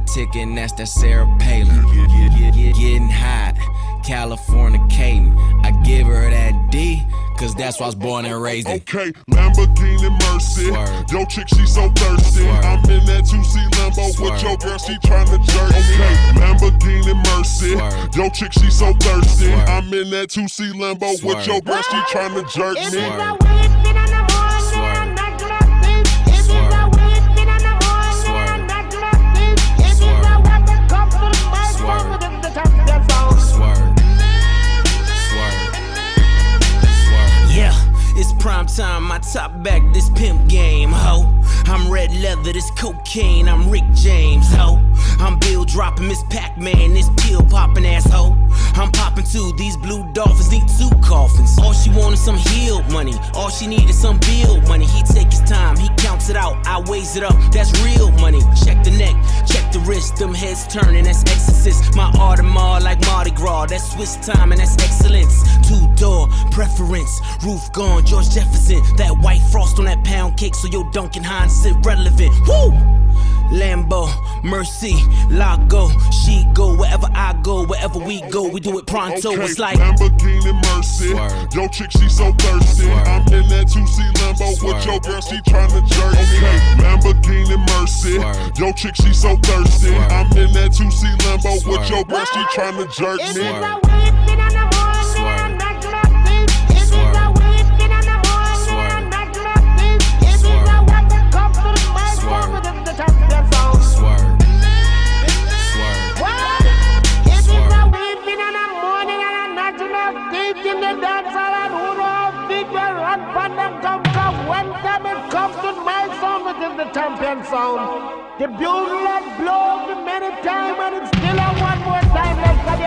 ticket, and that's that Sarah Palin. Getting hot, Californicating. I give her that D, cause that's why I was born and raised in. Okay, Lamborghini Mercy. Swerve. Yo, chick, she so thirsty. Swerve. I'm in that two C Lambo Swerve. with your girl, she tryna jerk me. Okay, Lamborghini Mercy. Swerve. Yo, chick, she so thirsty. Swerve. I'm in that two C Lambo with Swerve. your girl, she tryna jerk me. Swerve. Yeah, it's prime time, my top back, this pimp game, ho. I'm red leather, this cocaine, I'm Rick James, ho. I'm Bill dropping Miss Pac-Man, this pill popping asshole. I'm popping too, these blue dolphins need two coffins. All she wanted some healed money, all she needed some bill money. He take his time, he counts it out, I weighs it up, that's real money. Check the neck, check the wrist, them heads turning, that's exorcist. My Audemars like Mardi Gras, that's Swiss time and that's excellence. Two door preference, roof gone, George Jefferson. That white frost on that pound cake, so your Duncan Hines irrelevant. Woo! Lambo, Mercy, Lago, she go wherever I go, wherever we go, we do it pronto. Okay, It's like Lamborghini Mercy. Swerve. Yo, chick, she so thirsty. Swerve. I'm in that two C Lambo with Swerve. your girl, she tryna jerk me. Okay, Lamborghini Mercy. Swerve. Yo, chick, she so thirsty. Swerve. I'm in that two C Lambo with Swerve. your girl, she tryna jerk me. Swerve. Swerve. Champion sound. The bugle let blow the many times and it's still a one more time.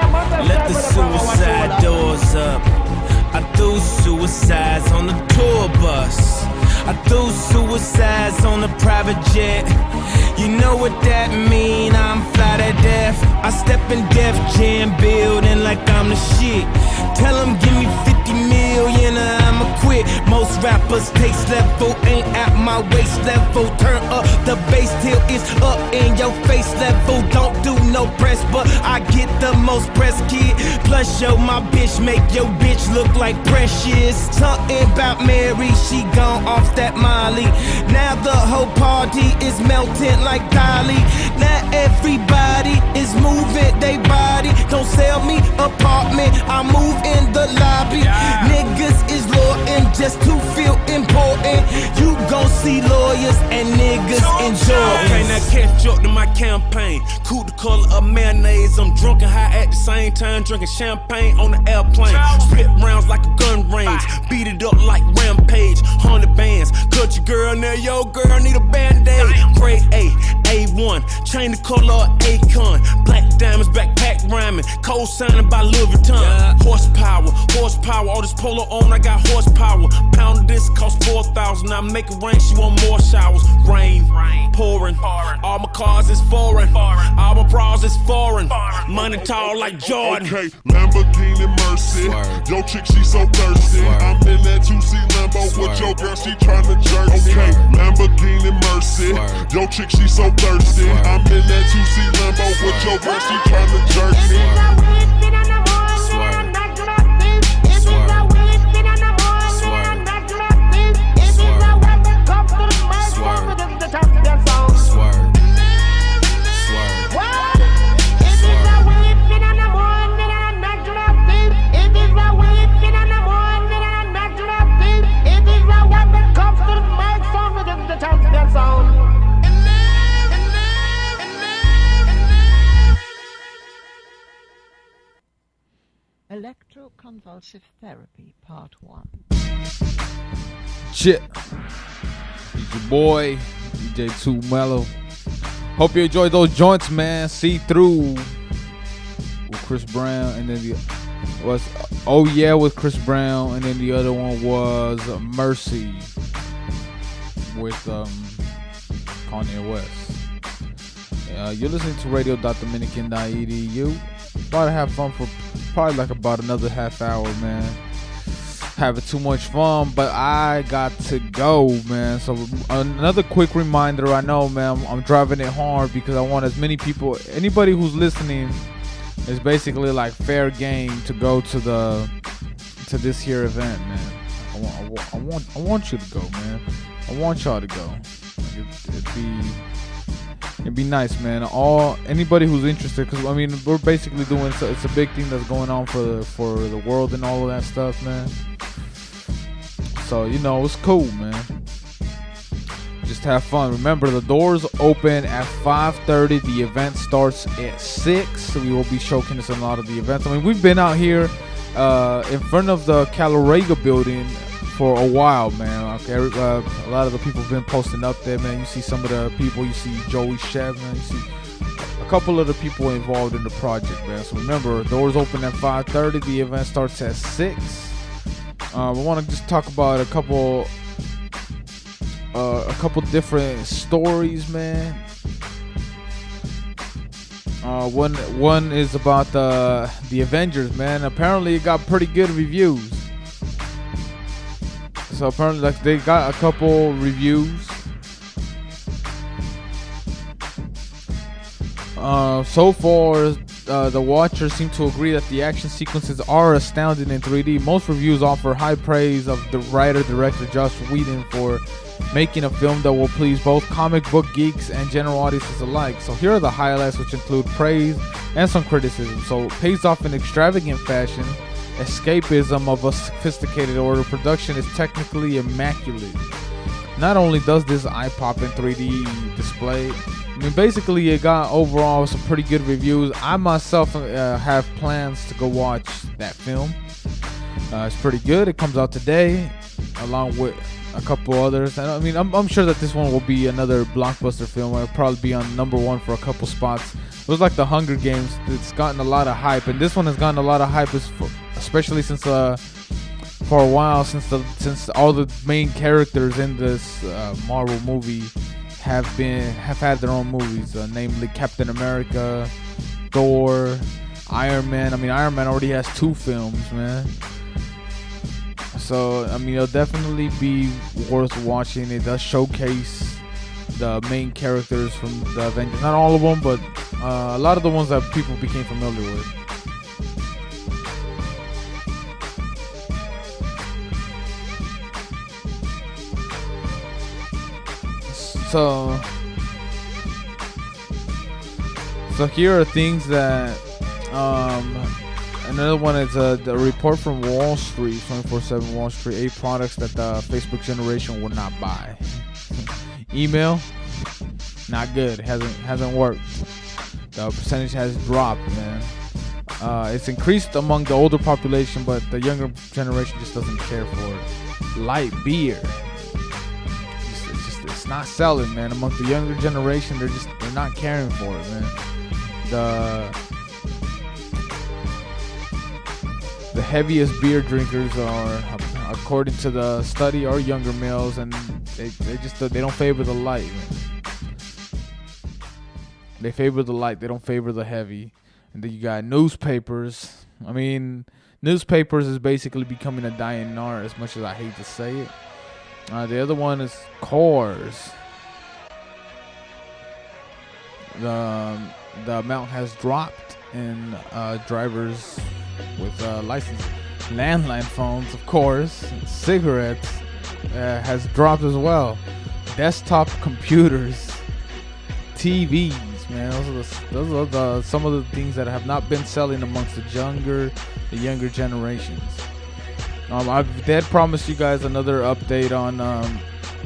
let the suicide doors up. I threw suicides on the tour bus. I threw suicides on the private jet. You know what that mean, I'm fly to death. I step in Def Jam building like I'm the shit. Tell them give me fifty million or I'ma quit. Most rappers taste level ain't at my waist level. Turn up the bass till it's up in your face level. Don't do no press, but I get the most press, kid. Plus yo, my bitch make your bitch look like Precious. Something about Mary, she gone off that Molly. Now the whole party is melting like Dolly. Now everybody is moving they body. Don't sell me apartment, I move in the lobby. Yeah. Niggas is loyal just to feel important. You gon' see lawyers and niggas enjoy. Okay, now catch up to my campaign. Cool the color of mayonnaise. I'm drunk and high at the same time, drinking champagne on the airplane. Split rounds like a gun range. Beat it up like Rampage. Hundred bands. Cut your girl now, yo girl need a band-aid. Grade A, A one. Chain the color of Akon. Black diamonds, backpack rhyming. Co-signing by Louis Vuitton. Yeah. Horsepower, horsepower. All this polo on, I got horsepower. Pound of this cost four thousand. I make it rain, she want more showers. Rain, rain. Pouring. pouring. All my cars is foreign. foreign. All my bras is foreign. foreign. Money tall like Jordan. Okay, Lamborghini Mercy. Swerve. Yo, chick, she so thirsty. Swerve. I'm in that two C Lambo Swerve. With your girl, she tryna jerk. Okay, Lamborghini Mercy. Swerve. Yo, chick, she so thirsty. Swerve. I'm in that two C Lambo Swerve. With your girl, she tryna jerk me. Swerve. Electroconvulsive Therapy, Part one. Shit. It's your boy, D J two Mellow. Hope you enjoyed those joints, man. See Through with Chris Brown, and then the was Oh Yeah with Chris Brown, and then the other one was Mercy with um, Kanye West. Uh, you're listening to radio dot dominican dot e d u. About to have fun for probably like about another half hour, man. having too much fun, but I got to go, man. So another quick reminder, I know, man, I'm driving it hard because I want as many people, anybody who's listening, is basically like fair game to go to the to this here event, man. I want, I want, I want, I want you to go, man. I want y'all to go. Like it, it'd be, it'd be nice, man. All anybody who's interested, because I mean, we're basically doing it's a, it's a big thing that's going on for the for the world and all of that stuff, man. So you know, it's cool, man. Just have fun. Remember, the doors open at five thirty. The event starts at six. So we will be showcasing a lot of the events. I mean, we've been out here uh, in front of the Calorega building for a while, man. Okay, uh, a lot of the people have been posting up there, man. You see some of the people. You see Joey Shev, man. You see a couple of the people involved in the project, man. So remember, doors open at five thirty. The event starts at six. Uh, we want to just talk about a couple... Uh, a couple different stories, man. Uh, one one is about the the Avengers, man. Apparently, it got pretty good reviews. So apparently, like they got a couple reviews. Uh, so far, uh, the watchers seem to agree that the action sequences are astounding in three D. Most reviews offer high praise of the writer-director Joss Whedon for making a film that will please both comic book geeks and general audiences alike. So here are the highlights, which include praise and some criticism. So it pays off in extravagant fashion, escapism of a sophisticated order, production is technically immaculate. Not only does this eye-popping three D display, I mean, basically it got overall some pretty good reviews. I myself uh, have plans to go watch that film. Uh, it's pretty good. It comes out today, along with a couple others. And I mean, I'm, I'm sure that this one will be another blockbuster film. It'll probably be on number one for a couple spots. It was like the Hunger Games. It's gotten a lot of hype, and this one has gotten a lot of hype, especially since uh, for a while, since the since all the main characters in this uh, Marvel movie have been have had their own movies, uh, namely Captain America, Thor, Iron Man. I mean, Iron Man already has two films, man. So, I mean, it'll definitely be worth watching. It does showcase the main characters from the Avengers. Not all of them, but uh, a lot of the ones that people became familiar with. So, so here are things that... Um, Another one is a, a report from Wall Street, twenty-four seven Wall Street, eight products that the Facebook generation will not buy. Email, not good, hasn't hasn't worked. The percentage has dropped, man. Uh, it's increased among the older population, but the younger generation just doesn't care for it. Light beer, it's, it's just it's not selling, man. Among the younger generation, they're just they're not caring for it, man. The The heaviest beer drinkers are, according to the study, are younger males, and they, they just they don't favor the light, man. They favor the light. They don't favor the heavy. And then you got newspapers. I mean, newspapers is basically becoming a dying art, as much as I hate to say it. Uh, the other one is cars. The the amount has dropped in uh, drivers with uh, license. Landline phones, of course. Cigarettes uh, has dropped as well. Desktop computers, T Vs, man. Those are, the, those are the, some of the things that have not been selling amongst the younger, the younger generations. Um, I've did promise you guys another update on um,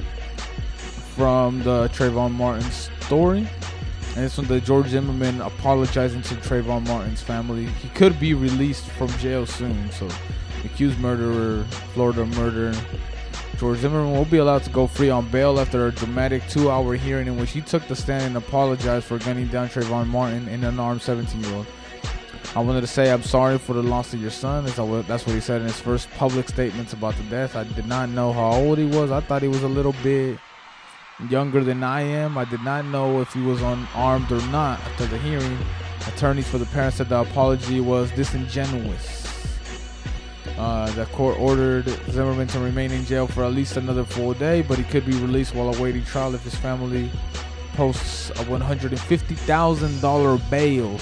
from the Trayvon Martin story. And it's from the George Zimmerman apologizing to Trayvon Martin's family. He could be released from jail soon. So, accused murderer, Florida murder, George Zimmerman will be allowed to go free on bail after a dramatic two-hour hearing in which he took the stand and apologized for gunning down Trayvon Martin, an unarmed seventeen-year-old. I wanted to say I'm sorry for the loss of your son. That's what he said in his first public statements about the death. I did not know how old he was. I thought he was a little bit younger than I am. I did not know if he was unarmed or not after the hearing. Attorneys for the parents said the apology was disingenuous. Uh, the court ordered Zimmerman to remain in jail for at least another full day, but he could be released while awaiting trial if his family posts a one hundred fifty thousand dollars bail.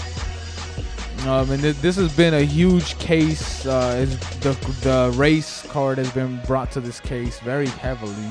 Um, and th- this has been a huge case. Uh, it's the, the race card has been brought to this case very heavily.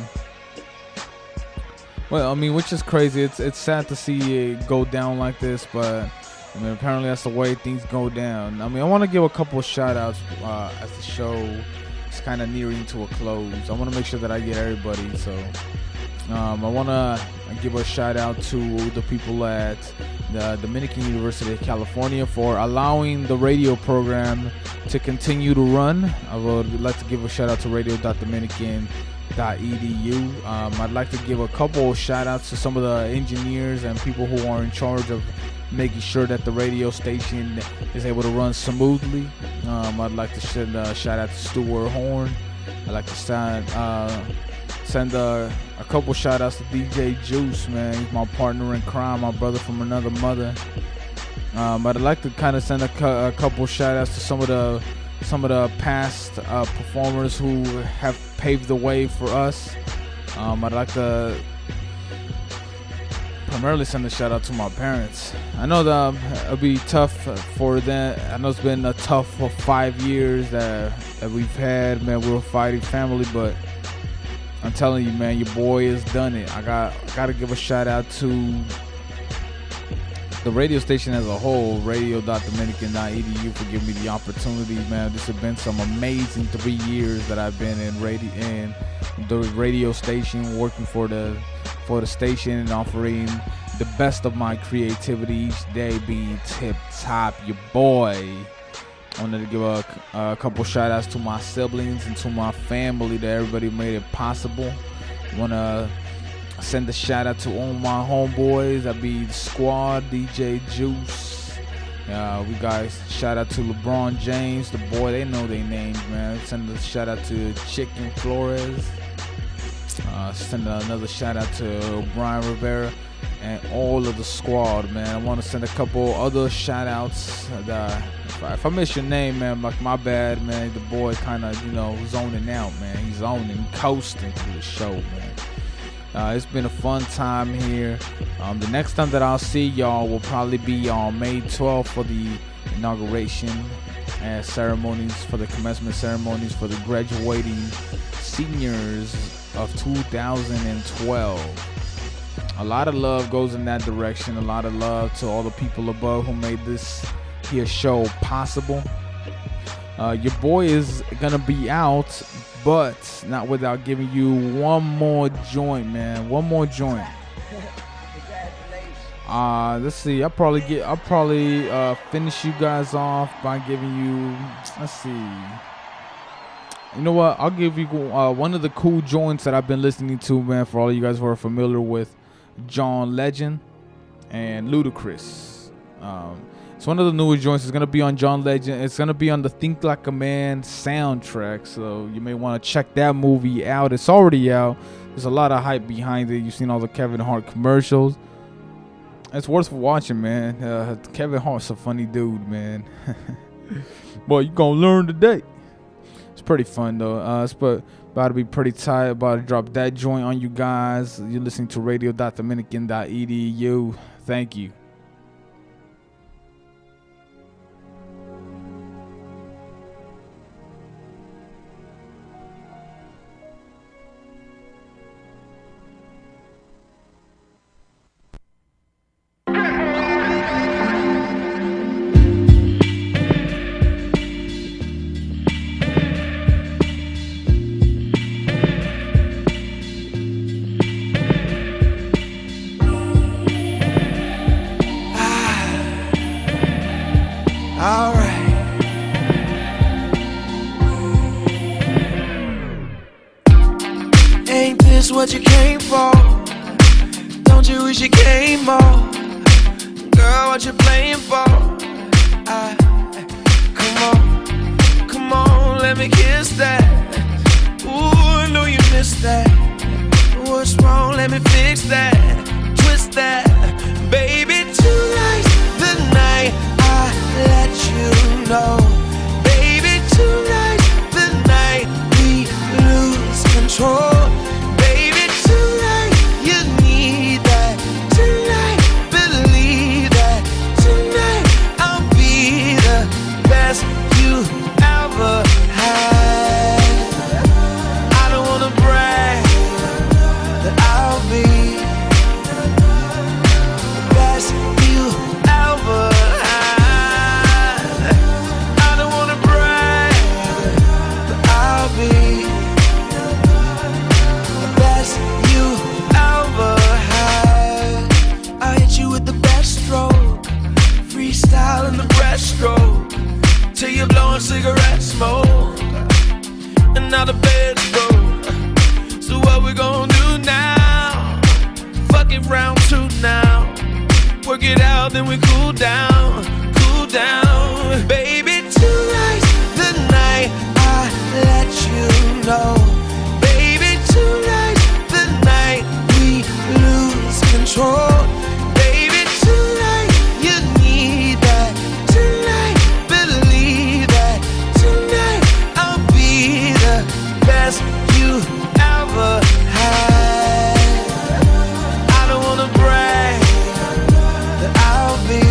Well, I mean, which is crazy. It's it's sad to see it go down like this, but I mean, apparently that's the way things go down. I mean, I want to give a couple of shout outs uh, as the show is kind of nearing to a close. I want to make sure that I get everybody. So um, I want to give a shout out to the people at the Dominican University of California for allowing the radio program to continue to run. I would like to give a shout out to radio dot dominican dot e d u. Um, I'd like to give a couple of shout outs to some of the engineers and people who are in charge of making sure that the radio station is able to run smoothly. Um, I'd like to send a shout out to Stuart Horn. I'd like to send, uh, send a, a couple shout outs to D J Juice, man. He's my partner in crime, my brother from another mother. Um, I'd like to kind of send a, cu- a couple shout outs to some of the some of the past uh, performers who have paved the way for us. Um, I'd like to primarily send a shout out to my parents. I know that um, it'll be tough for them. I know it's been a tough for five years that, that we've had, man. We're a fighting family, but I'm telling you, man, your boy has done it. I got I got to give a shout out to the radio station as a whole, radio dot dominican dot e d u, for giving me the opportunity, man. This has been some amazing three years that I've been in radio in the radio station, working for the for the station and offering the best of my creativity each day, being tip top. Your boy. I wanted to give a, a couple shout outs to my siblings and to my family, that everybody made it possible. I want to send a shout out to all my homeboys. That'd be the squad, D J Juice. Uh, we guys shout out to LeBron James, the boy. They know their names, man. Send a shout out to Chicken Flores. Uh, send another shout out to Brian Rivera and all of the squad, man. I want to send a couple other shout outs. That, if, I, if I miss your name, man, like my bad, man. The boy kind of, you know, zoning out, man. He's zoning, coasting through the show, man. Uh, it's been a fun time here. Um, the next time that I'll see y'all will probably be on May twelfth for the inauguration and ceremonies, for the commencement ceremonies for the graduating seniors of two thousand twelve. A lot of love goes in that direction. A lot of love to all the people above who made this here show possible. Uh, your boy is gonna be out, but not without giving you one more joint, man. One more joint. Uh, let's see. I'll probably get. I'll probably uh, finish you guys off by giving you. Let's see. You know what? I'll give you uh, one of the cool joints that I've been listening to, man. For all of you guys who are familiar with John Legend and Ludacris. Um, it's one of the newer joints. It's gonna be on John Legend. It's gonna be on the Think Like a Man soundtrack. So you may want to check that movie out. It's already out. There's a lot of hype behind it. You've seen all the Kevin Hart commercials. It's worth watching, man. Uh, Kevin Hart's a funny dude, man. Boy, you gonna learn today. It's pretty fun though. Uh, it's but about to be pretty tight. About to drop that joint on you guys. You're listening to radio dot dominican dot e d u. Thank you. What you came for? Don't you wish you came more? Girl, what you playing for? I, come on, come on, let me kiss that. Ooh, I know you missed that. What's wrong? Let me fix that. Twist that, baby. Tonight's the night I let you know. Baby, tonight's you blowing cigarette smoke, and now the bed's broke. So what we gonna do now? Fuck it round two now. Work it out, then we cool down, cool down. Baby, tonight's the night I let you know. Baby, tonight's the night we lose control. Baby, tonight you need that. Tonight, believe that. Tonight I'll be the best you ever had. I don't wanna brag, I'll be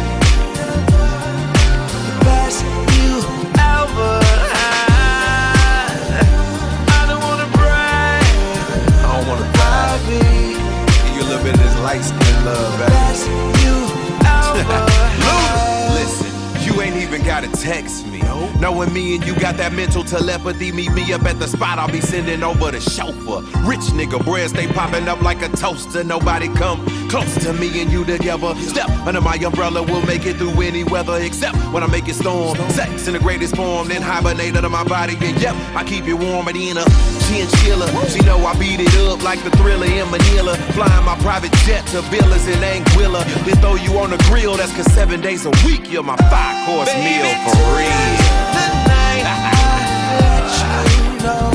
the best you ever had. I don't wanna brag, I don't wanna brag. I'll be Give you a little bit of this light skin love, the baby. best you ever had. Listen, you ain't even gotta text me. Knowing me and you got that mental telepathy, meet me up at the spot, I'll be sending over the chauffeur. Rich nigga, bread stay popping up like a toaster. Nobody come close to me and you together. Step under my umbrella, we'll make it through any weather, except when I make it storm. Sex in the greatest form, then hibernate under my body. And yep, I keep it warm and in a chinchilla. She know I beat it up like the Thriller in Manila. Flying my private jet to villas in Anguilla. Then throw you on the grill, that's cause seven days a week you're my five course meal for real. The night I let you know.